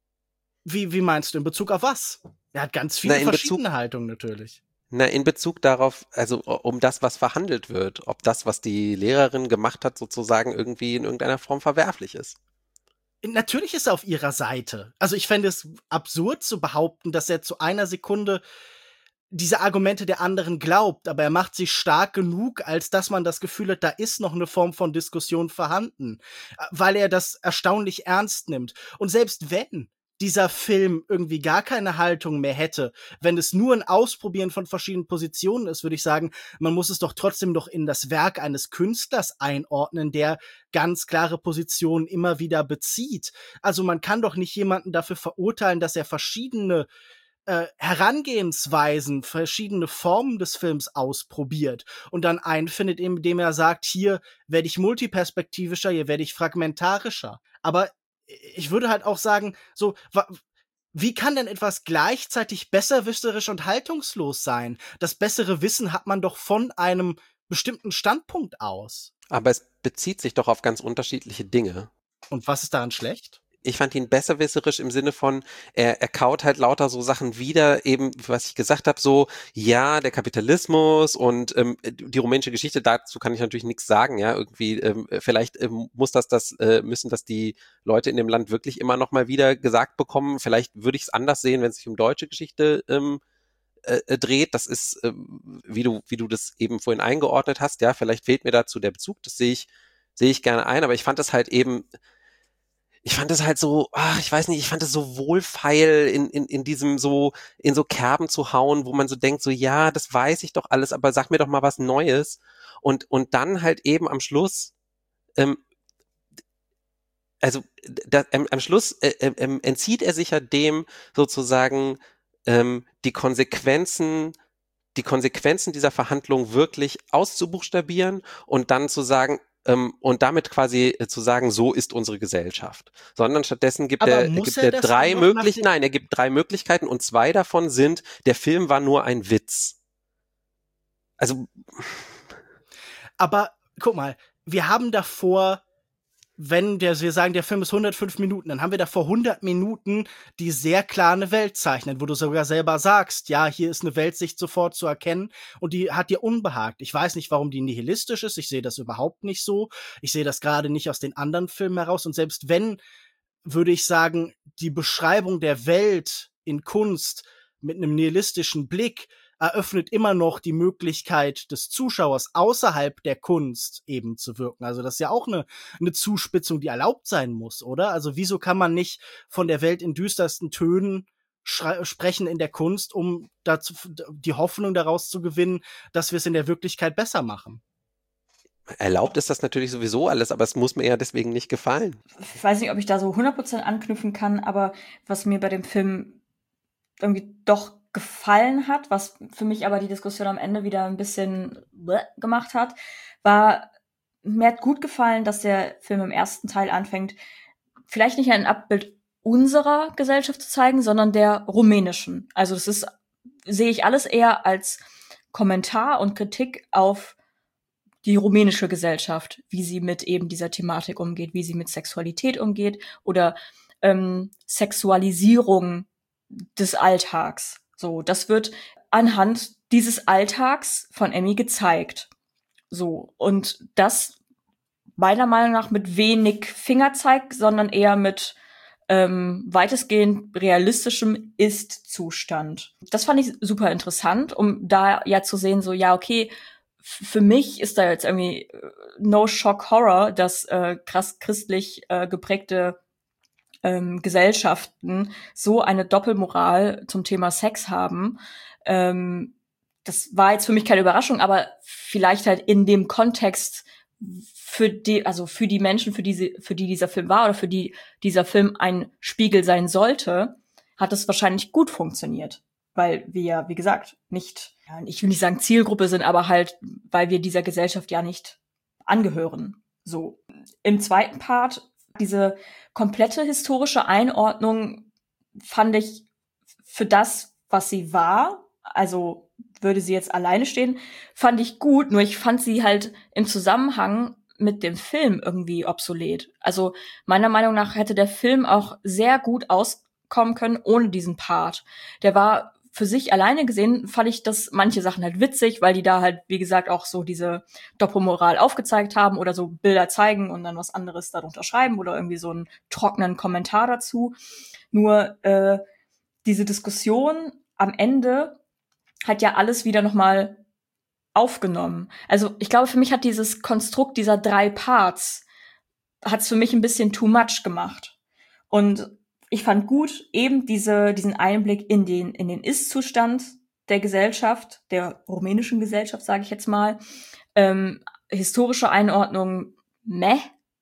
Wie meinst du, in Bezug auf was? Er hat ganz viele verschiedene Haltungen natürlich. Na, in Bezug darauf, also um das, was verhandelt wird, ob das, was die Lehrerin gemacht hat, sozusagen irgendwie in irgendeiner Form verwerflich ist. Natürlich ist er auf ihrer Seite. Also ich fände es absurd zu behaupten, dass er zu einer Sekunde diese Argumente der anderen glaubt, aber er macht sie stark genug, als dass man das Gefühl hat, da ist noch eine Form von Diskussion vorhanden, weil er das erstaunlich ernst nimmt. Und selbst wenn dieser Film irgendwie gar keine Haltung mehr hätte, wenn es nur ein Ausprobieren von verschiedenen Positionen ist, würde ich sagen, man muss es doch trotzdem noch in das Werk eines Künstlers einordnen, der ganz klare Positionen immer wieder bezieht. Also man kann doch nicht jemanden dafür verurteilen, dass er verschiedene Herangehensweisen, verschiedene Formen des Films ausprobiert und dann einen findet, indem er sagt, hier werde ich multiperspektivischer, hier werde ich fragmentarischer. Aber ich würde halt auch sagen, so, wie kann denn etwas gleichzeitig besserwisserisch und haltungslos sein? Das bessere Wissen hat man doch von einem bestimmten Standpunkt aus. Aber es bezieht sich doch auf ganz unterschiedliche Dinge. Und was ist daran schlecht? ihn besserwisserisch im Sinne von, er kaut halt lauter so Sachen wieder, eben, was ich gesagt habe, so, ja, der Kapitalismus und die rumänische Geschichte, dazu kann ich natürlich nichts sagen, ja, irgendwie, vielleicht müssen das die Leute in dem Land wirklich immer noch mal wieder gesagt bekommen. Vielleicht würde ich es anders sehen, wenn es sich um deutsche Geschichte dreht. Das ist, wie du das eben vorhin eingeordnet hast, ja, vielleicht fehlt mir dazu der Bezug, das sehe ich gerne ein, aber ich fand es halt so, ich weiß nicht, ich fand es so wohlfeil in diesem so, in so Kerben zu hauen, wo man so denkt, so, ja, das weiß ich doch alles, aber sag mir doch mal was Neues. Und dann halt eben am Schluss, am Schluss entzieht er sich ja dem sozusagen die Konsequenzen dieser Verhandlung wirklich auszubuchstabieren und dann zu sagen, und damit quasi zu sagen, so ist unsere Gesellschaft. Sondern stattdessen gibt er drei Möglichkeiten und 2 davon sind, der Film war nur ein Witz. Also. Aber guck mal, wir haben davor, wir sagen, der Film ist 105 Minuten, dann haben wir davor 100 Minuten, die sehr klar eine Welt zeichnen, wo du sogar selber sagst, ja, hier ist eine Weltsicht sofort zu erkennen und die hat dir unbehagt. Ich weiß nicht, warum die nihilistisch ist, ich sehe das überhaupt nicht so. Ich sehe das gerade nicht aus den anderen Filmen heraus und selbst wenn, würde ich sagen, die Beschreibung der Welt in Kunst mit einem nihilistischen Blick eröffnet immer noch die Möglichkeit des Zuschauers außerhalb der Kunst eben zu wirken. Also das ist ja auch eine Zuspitzung, die erlaubt sein muss, oder? Also wieso kann man nicht von der Welt in düstersten Tönen sprechen in der Kunst, um dazu die Hoffnung daraus zu gewinnen, dass wir es in der Wirklichkeit besser machen? Erlaubt ist das natürlich sowieso alles, aber es muss mir ja deswegen nicht gefallen. Ich weiß nicht, ob ich da so 100% anknüpfen kann, aber was mir bei dem Film irgendwie doch gefallen hat, was für mich aber die Diskussion am Ende wieder ein bisschen gemacht hat, war, mir hat gut gefallen, dass der Film im ersten Teil anfängt, vielleicht nicht ein Abbild unserer Gesellschaft zu zeigen, sondern der rumänischen. Also das sehe ich alles eher als Kommentar und Kritik auf die rumänische Gesellschaft, wie sie mit eben dieser Thematik umgeht, wie sie mit Sexualität umgeht oder Sexualisierung des Alltags. So, das wird anhand dieses Alltags von Emmy gezeigt. So, und das meiner Meinung nach mit wenig Fingerzeig, sondern eher mit weitestgehend realistischem Ist-Zustand. Das fand ich super interessant, um da ja zu sehen, so, ja, okay, für mich ist da jetzt irgendwie no shock horror, dass krass christlich geprägte Gesellschaften so eine Doppelmoral zum Thema Sex haben. Das war jetzt für mich keine Überraschung, aber vielleicht halt in dem Kontext für die Menschen, für die dieser Film war oder für die dieser Film ein Spiegel sein sollte, hat es wahrscheinlich gut funktioniert. Weil wir ja, wie gesagt, nicht, ich will nicht sagen Zielgruppe sind, aber halt, weil wir dieser Gesellschaft ja nicht angehören. So. Im zweiten Part, diese komplette historische Einordnung fand ich für das, was sie war, also würde sie jetzt alleine stehen, fand ich gut, nur ich fand sie halt im Zusammenhang mit dem Film irgendwie obsolet. Also meiner Meinung nach hätte der Film auch sehr gut auskommen können ohne diesen Part. Der war für sich alleine gesehen, fand ich das manche Sachen halt witzig, weil die da halt, wie gesagt, auch so diese Doppelmoral aufgezeigt haben oder so Bilder zeigen und dann was anderes darunter schreiben oder irgendwie so einen trockenen Kommentar dazu. Nur diese Diskussion am Ende hat ja alles wieder nochmal aufgenommen. Also ich glaube, für mich hat dieses Konstrukt dieser 3 Parts hat's für mich ein bisschen too much gemacht. Und ich fand gut eben diesen Einblick in den Ist-Zustand der Gesellschaft, der rumänischen Gesellschaft, sage ich jetzt mal. Historische Einordnung, meh.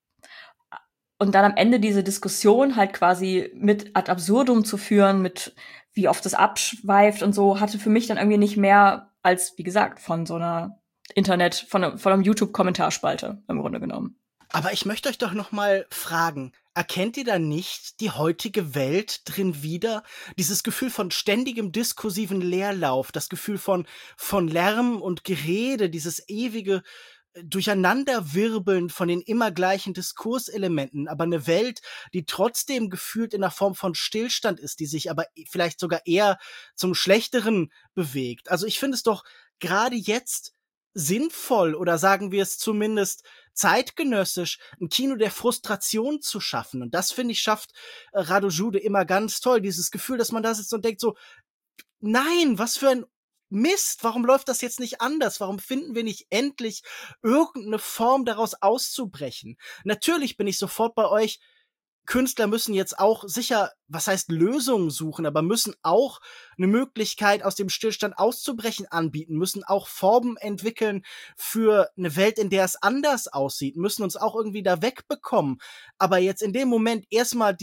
Und dann am Ende diese Diskussion halt quasi mit ad absurdum zu führen, mit wie oft es abschweift und so, hatte für mich dann irgendwie nicht mehr als, wie gesagt, von so einer von einem YouTube-Kommentarspalte im Grunde genommen. Aber ich möchte euch doch noch mal fragen, erkennt ihr da nicht die heutige Welt drin wieder? Dieses Gefühl von ständigem diskursiven Leerlauf, das Gefühl von Lärm und Gerede, dieses ewige Durcheinanderwirbeln von den immer gleichen Diskurselementen, aber eine Welt, die trotzdem gefühlt in einer Form von Stillstand ist, die sich aber vielleicht sogar eher zum Schlechteren bewegt. Also ich finde es doch gerade jetzt sinnvoll oder sagen wir es zumindest zeitgenössisch, ein Kino der Frustration zu schaffen. Und das, finde ich, schafft Rado Jude immer ganz toll. Dieses Gefühl, dass man da sitzt und denkt so, nein, was für ein Mist, warum läuft das jetzt nicht anders? Warum finden wir nicht endlich irgendeine Form daraus auszubrechen? Natürlich bin ich sofort bei euch. Künstler müssen jetzt auch sicher, was heißt Lösungen suchen, aber müssen auch eine Möglichkeit, aus dem Stillstand auszubrechen anbieten, müssen auch Formen entwickeln für eine Welt, in der es anders aussieht, müssen uns auch irgendwie da wegbekommen. Aber jetzt in dem Moment erstmal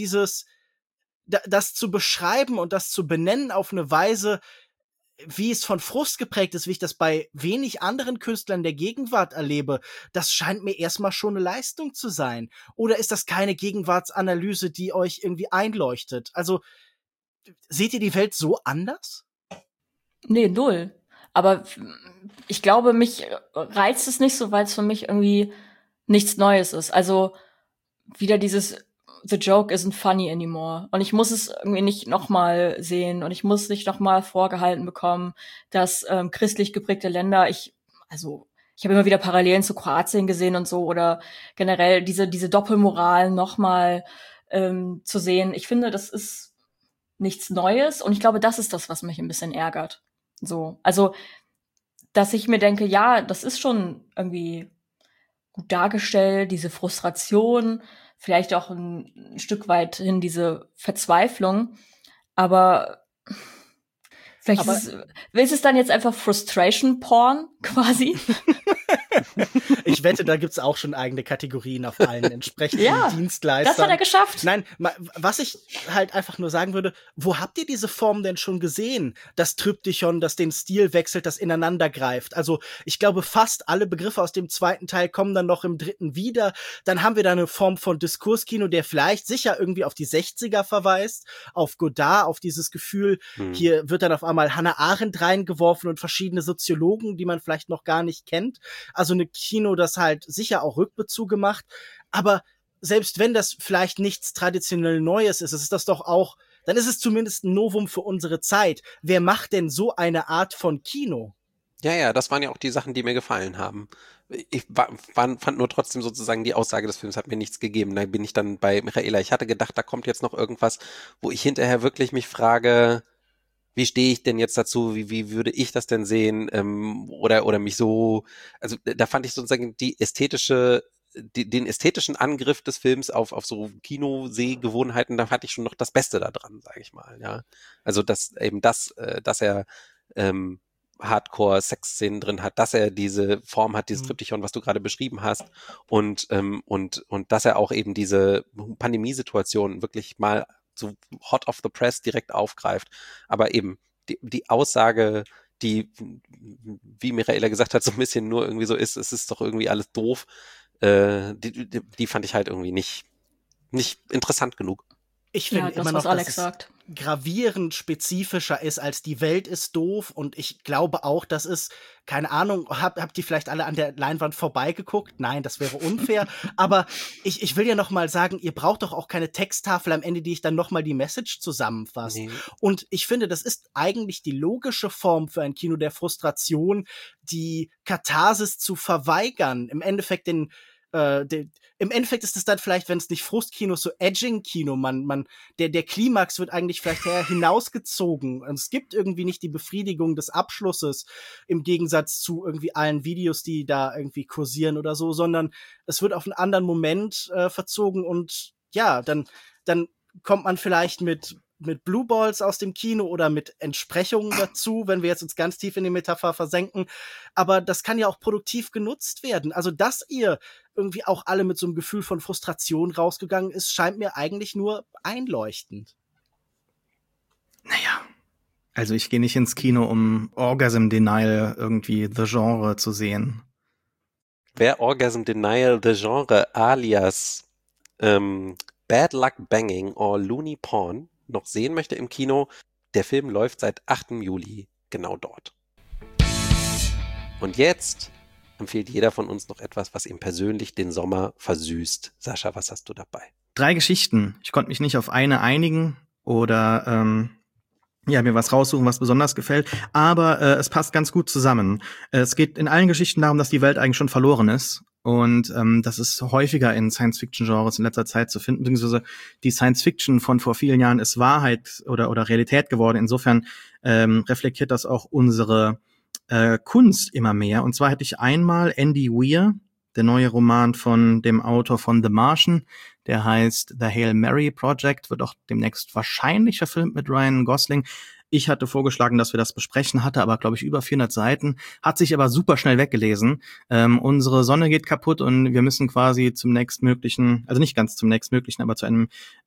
das zu beschreiben und das zu benennen auf eine Weise, wie es von Frust geprägt ist, wie ich das bei wenig anderen Künstlern der Gegenwart erlebe, das scheint mir erstmal schon eine Leistung zu sein. Oder ist das keine Gegenwartsanalyse, die euch irgendwie einleuchtet? Also, seht ihr die Welt so anders? Nee, null. Aber ich glaube, mich reizt es nicht so, weil es für mich irgendwie nichts Neues ist. Also wieder dieses The joke isn't funny anymore. Und ich muss es irgendwie nicht nochmal sehen und ich muss nicht nochmal vorgehalten bekommen, dass christlich geprägte Länder, ich habe immer wieder Parallelen zu Kroatien gesehen und so oder generell diese Doppelmoral nochmal zu sehen. Ich finde, das ist nichts Neues und ich glaube, das ist das, was mich ein bisschen ärgert. So, also, dass ich mir denke, ja, das ist schon irgendwie gut dargestellt, diese Frustration, vielleicht auch ein Stück weit hin diese Verzweiflung. Aber vielleicht ist es dann jetzt einfach Frustration Porn quasi. Ich wette, da gibt's auch schon eigene Kategorien auf allen entsprechenden Dienstleistern. Das hat er geschafft. Nein, was ich halt einfach nur sagen würde, wo habt ihr diese Form denn schon gesehen? Das Triptychon, das den Stil wechselt, das ineinander greift. Also ich glaube, fast alle Begriffe aus dem zweiten Teil kommen dann noch im dritten wieder. Dann haben wir da eine Form von Diskurskino, der vielleicht sicher irgendwie auf die 60er verweist, auf Godard, auf dieses Gefühl, hier wird dann auf einmal Hannah Arendt reingeworfen und verschiedene Soziologen, die man vielleicht noch gar nicht kennt. Also eine Kino, das halt sicher auch Rückbezüge macht. Aber selbst wenn das vielleicht nichts traditionell Neues ist das doch auch, dann ist es zumindest ein Novum für unsere Zeit. Wer macht denn so eine Art von Kino? Ja, das waren ja auch die Sachen, die mir gefallen haben. Ich fand nur trotzdem sozusagen, die Aussage des Films hat mir nichts gegeben. Da bin ich dann bei Michaela. Ich hatte gedacht, da kommt jetzt noch irgendwas, wo ich hinterher wirklich mich frage, wie stehe ich denn jetzt dazu? Wie würde ich das denn sehen? Oder mich so, also da fand ich sozusagen den ästhetischen Angriff des Films auf so Kinosehgewohnheiten, da hatte ich schon noch das Beste da dran, sage ich mal, ja. Also dass er Hardcore-Sex-Szenen drin hat, dass er diese Form hat, dieses Triptychon, was du gerade beschrieben hast, und dass er auch eben diese Pandemiesituation wirklich mal so hot off the press direkt aufgreift. Aber eben die Aussage, die, wie Michaela gesagt hat, so ein bisschen nur irgendwie so ist, es ist doch irgendwie alles doof, die fand ich halt irgendwie nicht interessant genug. Ich finde immer noch, dass es gravierend spezifischer ist als die Welt ist doof und ich glaube auch, das ist, keine Ahnung, habt ihr vielleicht alle an der Leinwand vorbeigeguckt? Nein, das wäre unfair, aber ich will ja noch mal sagen, ihr braucht doch auch keine Texttafel am Ende, die ich dann noch mal die Message zusammenfasst. Nee. Und ich finde, das ist eigentlich die logische Form für ein Kino der Frustration, die Katharsis zu verweigern, im Endeffekt im Endeffekt ist es dann vielleicht, wenn es nicht Frustkino, so Edging-Kino, der Klimax wird eigentlich vielleicht hinausgezogen und es gibt irgendwie nicht die Befriedigung des Abschlusses im Gegensatz zu irgendwie allen Videos, die da irgendwie kursieren oder so, sondern es wird auf einen anderen Moment verzogen und ja, dann kommt man vielleicht mit Blue Balls aus dem Kino oder mit Entsprechungen dazu, wenn wir jetzt uns ganz tief in die Metapher versenken. Aber das kann ja auch produktiv genutzt werden. Also, dass ihr irgendwie auch alle mit so einem Gefühl von Frustration rausgegangen ist, scheint mir eigentlich nur einleuchtend. Naja, also ich gehe nicht ins Kino, um Orgasm Denial irgendwie the Genre zu sehen. Wer Orgasm Denial the Genre alias Bad Luck Banging or Loony Porn noch sehen möchte im Kino, der Film läuft seit 8. Juli genau dort. Und jetzt empfiehlt jeder von uns noch etwas, was ihm persönlich den Sommer versüßt. Sascha, was hast du dabei? 3 Geschichten. Ich konnte mich nicht auf eine einigen oder mir was raussuchen, was besonders gefällt. Aber es passt ganz gut zusammen. Es geht in allen Geschichten darum, dass die Welt eigentlich schon verloren ist. Und das ist häufiger in Science-Fiction-Genres in letzter Zeit zu finden, beziehungsweise die Science-Fiction von vor vielen Jahren ist Wahrheit oder Realität geworden. Insofern reflektiert das auch unsere Kunst immer mehr. Und zwar hätte ich einmal Andy Weir, der neue Roman von dem Autor von The Martian, der heißt The Hail Mary Project, wird auch demnächst wahrscheinlich verfilmt mit Ryan Gosling. Ich hatte vorgeschlagen, dass wir das besprechen, hatte aber, glaube ich, über 400 Seiten, hat sich aber super schnell weggelesen. Unsere Sonne geht kaputt und wir müssen quasi zum nächstmöglichen, also nicht ganz zum nächstmöglichen, aber zu einem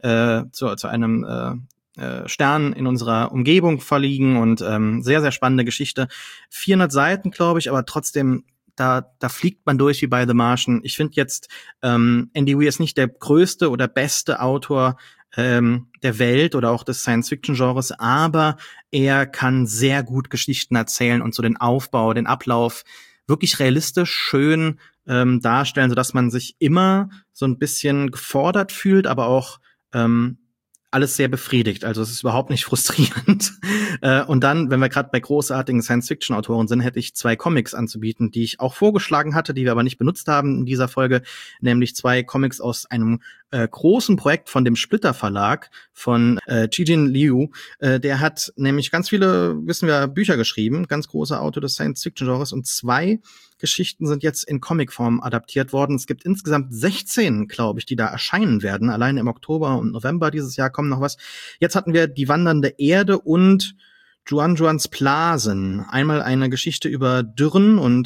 Stern in unserer Umgebung verliegen und sehr, sehr spannende Geschichte. 400 Seiten, glaube ich, aber trotzdem da fliegt man durch wie bei The Martian. Ich finde jetzt, Andy Weir ist nicht der größte oder beste Autor der Welt oder auch des Science-Fiction-Genres, aber er kann sehr gut Geschichten erzählen und so den Aufbau, den Ablauf wirklich realistisch, schön darstellen, sodass man sich immer so ein bisschen gefordert fühlt, aber auch alles sehr befriedigt. Also es ist überhaupt nicht frustrierend. Und dann, wenn wir gerade bei großartigen Science-Fiction-Autoren sind, hätte ich 2 Comics anzubieten, die ich auch vorgeschlagen hatte, die wir aber nicht benutzt haben in dieser Folge, nämlich 2 Comics aus einem großen Projekt von dem Splitter Verlag von Chijin Liu. Der hat nämlich ganz viele, wissen wir, Bücher geschrieben, ganz großer Autor des Science-Fiction-Genres, und 2 Geschichten sind jetzt in Comicform adaptiert worden. Es gibt insgesamt 16, glaube ich, die da erscheinen werden. Allein im Oktober und November dieses Jahr kommen noch was. Jetzt hatten wir Die wandernde Erde und Juans Blasen. Einmal eine Geschichte über Dürren und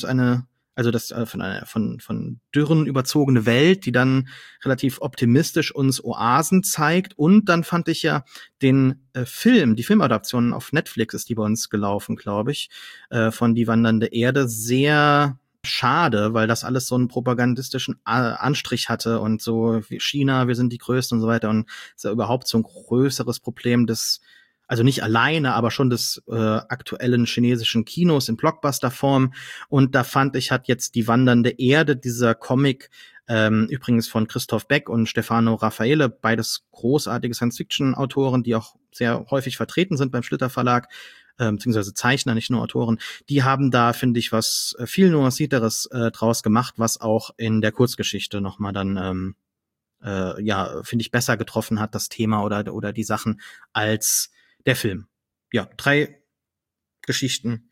von Dürren überzogene Welt, die dann relativ optimistisch uns Oasen zeigt. Und dann fand ich ja die Filmadaption auf Netflix ist die bei uns gelaufen, glaube ich, von Die wandernde Erde, sehr schade, weil das alles so einen propagandistischen Anstrich hatte und so wie China, wir sind die Größten und so weiter, und ist ja überhaupt so ein größeres Problem also nicht alleine, aber schon des aktuellen chinesischen Kinos in Blockbuster-Form. Und da fand ich, hat jetzt Die wandernde Erde, dieser Comic, übrigens von Christoph Beck und Stefano Raffaele, beides großartige Science-Fiction-Autoren, die auch sehr häufig vertreten sind beim Splitter Verlag, beziehungsweise Zeichner, nicht nur Autoren. Die haben da, finde ich, was viel Nuancierteres draus gemacht, was auch in der Kurzgeschichte nochmal dann finde ich, besser getroffen hat, das Thema oder die Sachen, als der Film. Ja, 3 Geschichten,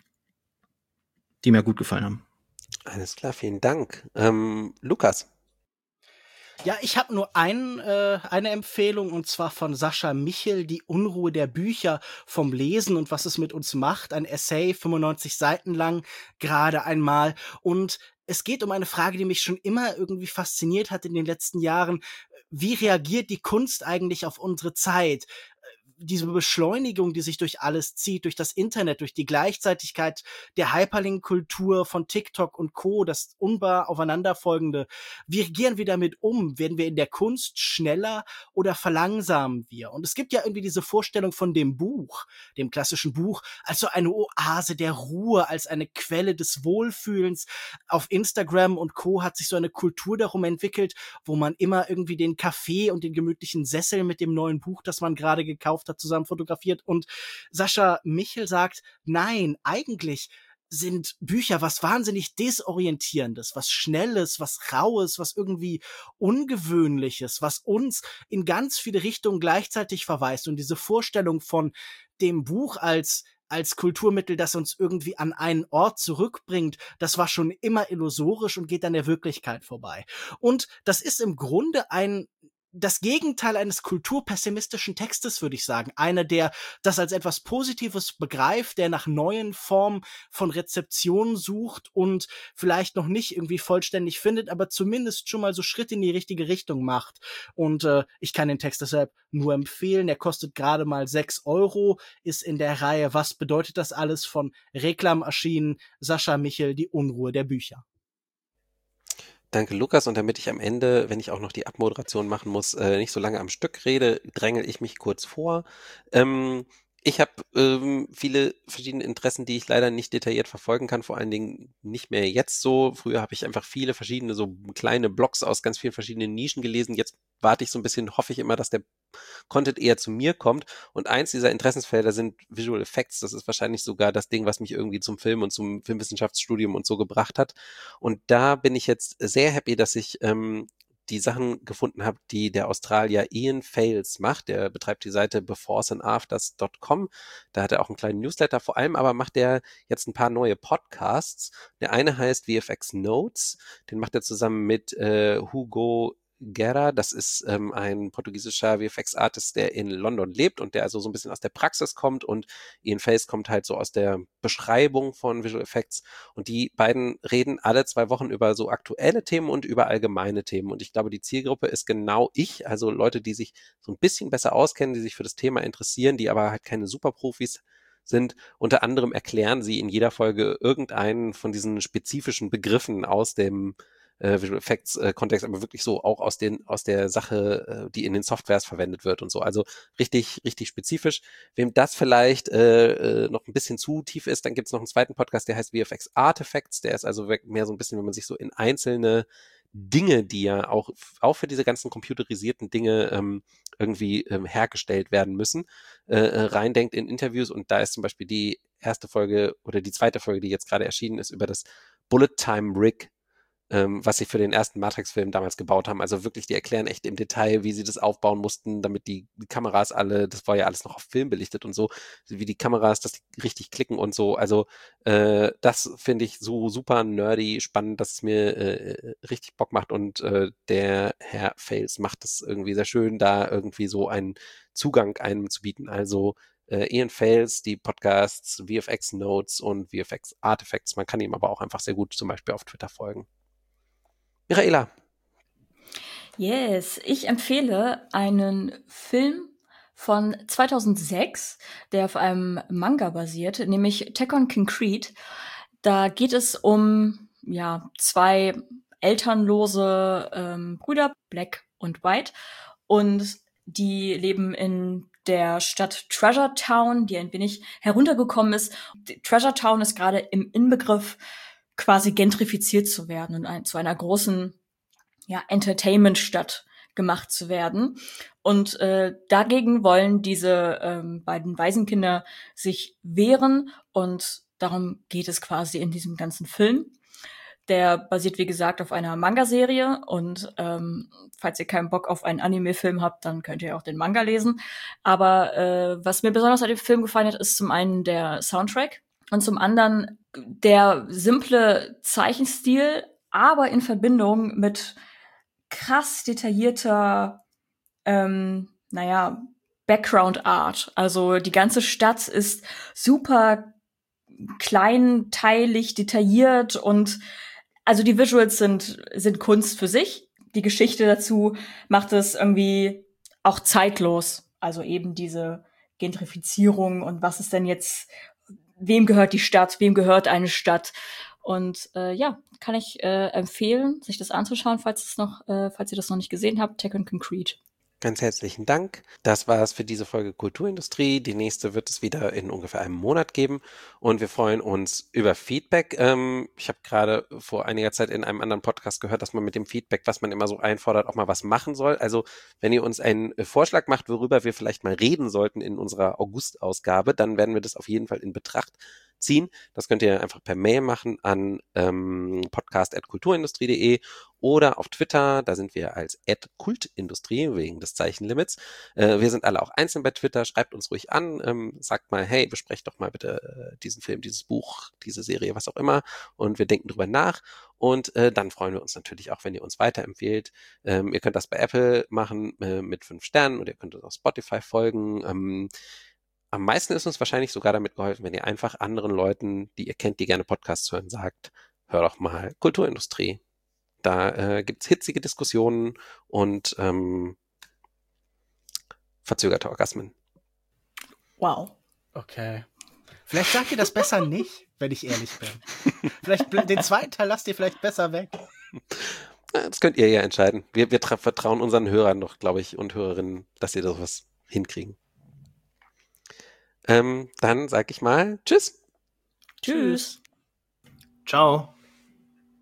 die mir gut gefallen haben. Alles klar, vielen Dank. Lukas. Ja, ich habe nur eine Empfehlung, und zwar von Sascha Michel, Die Unruhe der Bücher, vom Lesen und was es mit uns macht. Ein Essay, 95 Seiten lang, gerade einmal. Und es geht um eine Frage, die mich schon immer irgendwie fasziniert hat in den letzten Jahren. Wie reagiert die Kunst eigentlich auf unsere Zeit? Diese Beschleunigung, die sich durch alles zieht, durch das Internet, durch die Gleichzeitigkeit der Hyperlink-Kultur von TikTok und Co., das unbar aufeinanderfolgende. Wie reagieren wir damit um? Werden wir in der Kunst schneller oder verlangsamen wir? Und es gibt ja irgendwie diese Vorstellung von dem Buch, dem klassischen Buch, als so eine Oase der Ruhe, als eine Quelle des Wohlfühlens. Auf Instagram und Co. hat sich so eine Kultur darum entwickelt, wo man immer irgendwie den Kaffee und den gemütlichen Sessel mit dem neuen Buch, das man gerade gekauft hat, zusammen fotografiert. Und Sascha Michel sagt, nein, eigentlich sind Bücher was wahnsinnig Desorientierendes, was Schnelles, was Raues, was irgendwie Ungewöhnliches, was uns in ganz viele Richtungen gleichzeitig verweist. Und diese Vorstellung von dem Buch als Kulturmittel, das uns irgendwie an einen Ort zurückbringt, das war schon immer illusorisch und geht an der Wirklichkeit vorbei. Und das ist im Grunde das Gegenteil eines kulturpessimistischen Textes, würde ich sagen. Einer, der das als etwas Positives begreift, der nach neuen Formen von Rezeption sucht und vielleicht noch nicht irgendwie vollständig findet, aber zumindest schon mal so Schritte in die richtige Richtung macht. Und ich kann den Text deshalb nur empfehlen. Er kostet gerade mal 6 €, ist in der Reihe Was bedeutet das alles von Reklam erschienen. Sascha Michel, Die Unruhe der Bücher. Danke, Lukas. Und damit ich am Ende, wenn ich auch noch die Abmoderation machen muss, nicht so lange am Stück rede, drängel ich mich kurz vor. Ich habe viele verschiedene Interessen, die ich leider nicht detailliert verfolgen kann, vor allen Dingen nicht mehr jetzt so. Früher habe ich einfach viele verschiedene, so kleine Blogs aus ganz vielen verschiedenen Nischen gelesen. Jetzt warte ich so ein bisschen, hoffe ich immer, dass der Content eher zu mir kommt. Und eins dieser Interessensfelder sind Visual Effects. Das ist wahrscheinlich sogar das Ding, was mich irgendwie zum Film und zum Filmwissenschaftsstudium und so gebracht hat. Und da bin ich jetzt sehr happy, dass ich die Sachen gefunden habe, die der Australier Ian Fales macht. Der betreibt die Seite beforesandAfters.com. Da hat er auch einen kleinen Newsletter. Vor allem aber macht er jetzt ein paar neue Podcasts. Der eine heißt VFX Notes. Den macht er zusammen mit Hugo Guerra. Das ist ein portugiesischer VFX-Artist, der in London lebt und der also so ein bisschen aus der Praxis kommt, und Ian Fales kommt halt so aus der Beschreibung von Visual Effects, und die beiden reden alle 2 Wochen über so aktuelle Themen und über allgemeine Themen, und ich glaube, die Zielgruppe ist genau ich, also Leute, die sich so ein bisschen besser auskennen, die sich für das Thema interessieren, die aber halt keine Superprofis sind. Unter anderem erklären sie in jeder Folge irgendeinen von diesen spezifischen Begriffen aus dem Visual Effects Kontext, aber wirklich so auch aus der Sache, die in den Softwares verwendet wird und so. Also richtig, richtig spezifisch. Wem das vielleicht noch ein bisschen zu tief ist, dann gibt es noch einen zweiten Podcast, der heißt VFX Artifacts. Der ist also mehr so ein bisschen, wenn man sich so in einzelne Dinge, die ja auch für diese ganzen computerisierten Dinge irgendwie hergestellt werden müssen, reindenkt in Interviews. Und da ist zum Beispiel die erste Folge oder die zweite Folge, die jetzt gerade erschienen ist, über das Bullet Time Rig, was sie für den ersten Matrix-Film damals gebaut haben. Also wirklich, die erklären echt im Detail, wie sie das aufbauen mussten, damit die Kameras alle, das war ja alles noch auf Film belichtet und so, wie die Kameras, dass die richtig klicken und so. Also das finde ich so super nerdy, spannend, dass es mir richtig Bock macht, und der Herr Fales macht das irgendwie sehr schön, da irgendwie so einen Zugang einem zu bieten. Also Ian Fales, die Podcasts, VFX Notes und VFX Artifacts. Man kann ihm aber auch einfach sehr gut zum Beispiel auf Twitter folgen. Michaela. Yes, ich empfehle einen Film von 2006, der auf einem Manga basiert, nämlich Tekken Concrete. Da geht es um 2 elternlose Brüder, Black und White, und die leben in der Stadt Treasure Town, die ein wenig heruntergekommen ist. Treasure Town ist gerade im Inbegriff, quasi gentrifiziert zu werden und zu einer großen Entertainment-Stadt gemacht zu werden. Und dagegen wollen diese beiden Waisenkinder sich wehren, und darum geht es quasi in diesem ganzen Film. Der basiert, wie gesagt, auf einer Manga-Serie, und falls ihr keinen Bock auf einen Anime-Film habt, dann könnt ihr auch den Manga lesen. Aber was mir besonders an dem Film gefallen hat, ist zum einen der Soundtrack und zum anderen der simple Zeichenstil, aber in Verbindung mit krass detaillierter, Background Art. Also die ganze Stadt ist super kleinteilig, detailliert, und also die Visuals sind Kunst für sich. Die Geschichte dazu macht es irgendwie auch zeitlos. Also eben diese Gentrifizierung und was ist denn jetzt, wem gehört die Stadt, wem gehört eine Stadt? Und kann ich empfehlen, sich das anzuschauen, falls ihr das noch nicht gesehen habt. Tekken Concrete. Ganz herzlichen Dank. Das war es für diese Folge Kulturindustrie. Die nächste wird es wieder in ungefähr einem Monat geben, und wir freuen uns über Feedback. Ich habe gerade vor einiger Zeit in einem anderen Podcast gehört, dass man mit dem Feedback, was man immer so einfordert, auch mal was machen soll. Also wenn ihr uns einen Vorschlag macht, worüber wir vielleicht mal reden sollten in unserer August-Ausgabe, dann werden wir das auf jeden Fall in Betracht ziehen. Das könnt ihr einfach per Mail machen an podcast@kulturindustrie.de oder auf Twitter, da sind wir als @kultindustrie wegen des Zeichenlimits. Wir sind alle auch einzeln bei Twitter, schreibt uns ruhig an, sagt mal, hey, besprecht doch mal bitte diesen Film, dieses Buch, diese Serie, was auch immer, und wir denken drüber nach, und dann freuen wir uns natürlich auch, wenn ihr uns weiterempfehlt. Ihr könnt das bei Apple machen mit 5 Sternen, und ihr könnt uns auf Spotify folgen. Am meisten ist uns wahrscheinlich sogar damit geholfen, wenn ihr einfach anderen Leuten, die ihr kennt, die gerne Podcasts hören, sagt, hör doch mal Kulturindustrie. Da gibt's hitzige Diskussionen und verzögerte Orgasmen. Wow. Okay. Vielleicht sagt ihr das besser nicht, wenn ich ehrlich bin. Vielleicht den zweiten Teil lasst ihr vielleicht besser weg. Das könnt ihr ja entscheiden. Wir vertrauen unseren Hörern doch, glaube ich, und Hörerinnen, dass sie das was hinkriegen. Dann sage ich mal Tschüss. Tschüss. Ciao.